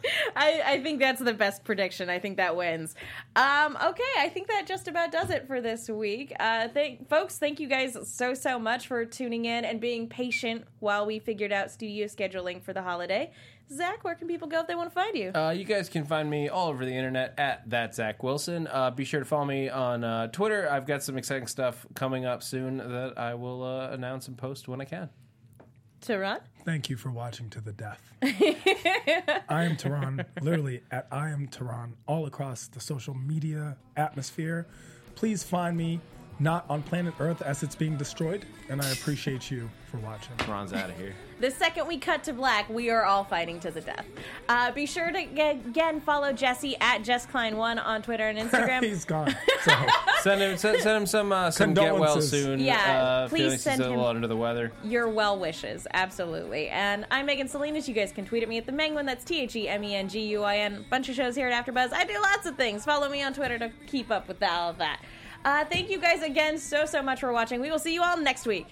I, I think that's the best prediction. I think that wins. Um, okay, I think that just about does it for this week. Uh, thank, folks, thank you guys so, so much for tuning in and being patient while we figured out studio scheduling for the holiday. Zach, where can people go if they want to find you? Uh, you guys can find me all over the internet at that Zach Wilson. Uh, be sure to follow me on uh, Twitter. I've got some exciting stuff coming up soon that I will uh, announce and post when I can. Tehran? Thank you for watching to the death. I am Tehran, literally at I am Tehran, all across the social media atmosphere. Please find me not on planet Earth as it's being destroyed, and I appreciate you for watching. Ron's out of here. The second we cut to black, we are all fighting to the death. Uh, be sure to, again, follow Jesse at Jess Klein one on Twitter and Instagram. He's gone. So. Send him, send, send him some, uh, some get well soon. Yeah, uh, please feeling send he's a him little under the weather. Your well wishes, absolutely. And I'm Megan Salinas. You guys can tweet at me at the Menguin. That's T H E M E N G U I N. Bunch of shows here at AfterBuzz. I do lots of things. Follow me on Twitter to keep up with all of that. Uh, thank you guys again so, so much for watching. We will see you all next week.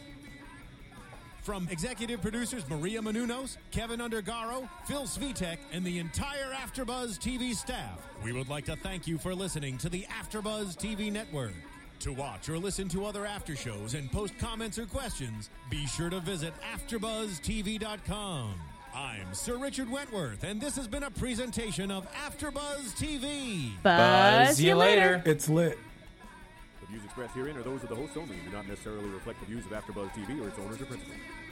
From executive producers Maria Menounos, Kevin Undergaro, Phil Svitek, and the entire AfterBuzz T V staff, we would like to thank you for listening to the AfterBuzz T V network. To watch or listen to other after shows and post comments or questions, be sure to visit after buzz T V dot com. I'm Sir Richard Wentworth, and this has been a presentation of AfterBuzz T V. Buzz you later. It's lit. The views expressed herein are those of the hosts only and do not necessarily reflect the views of AfterBuzz T V or its owners or principals.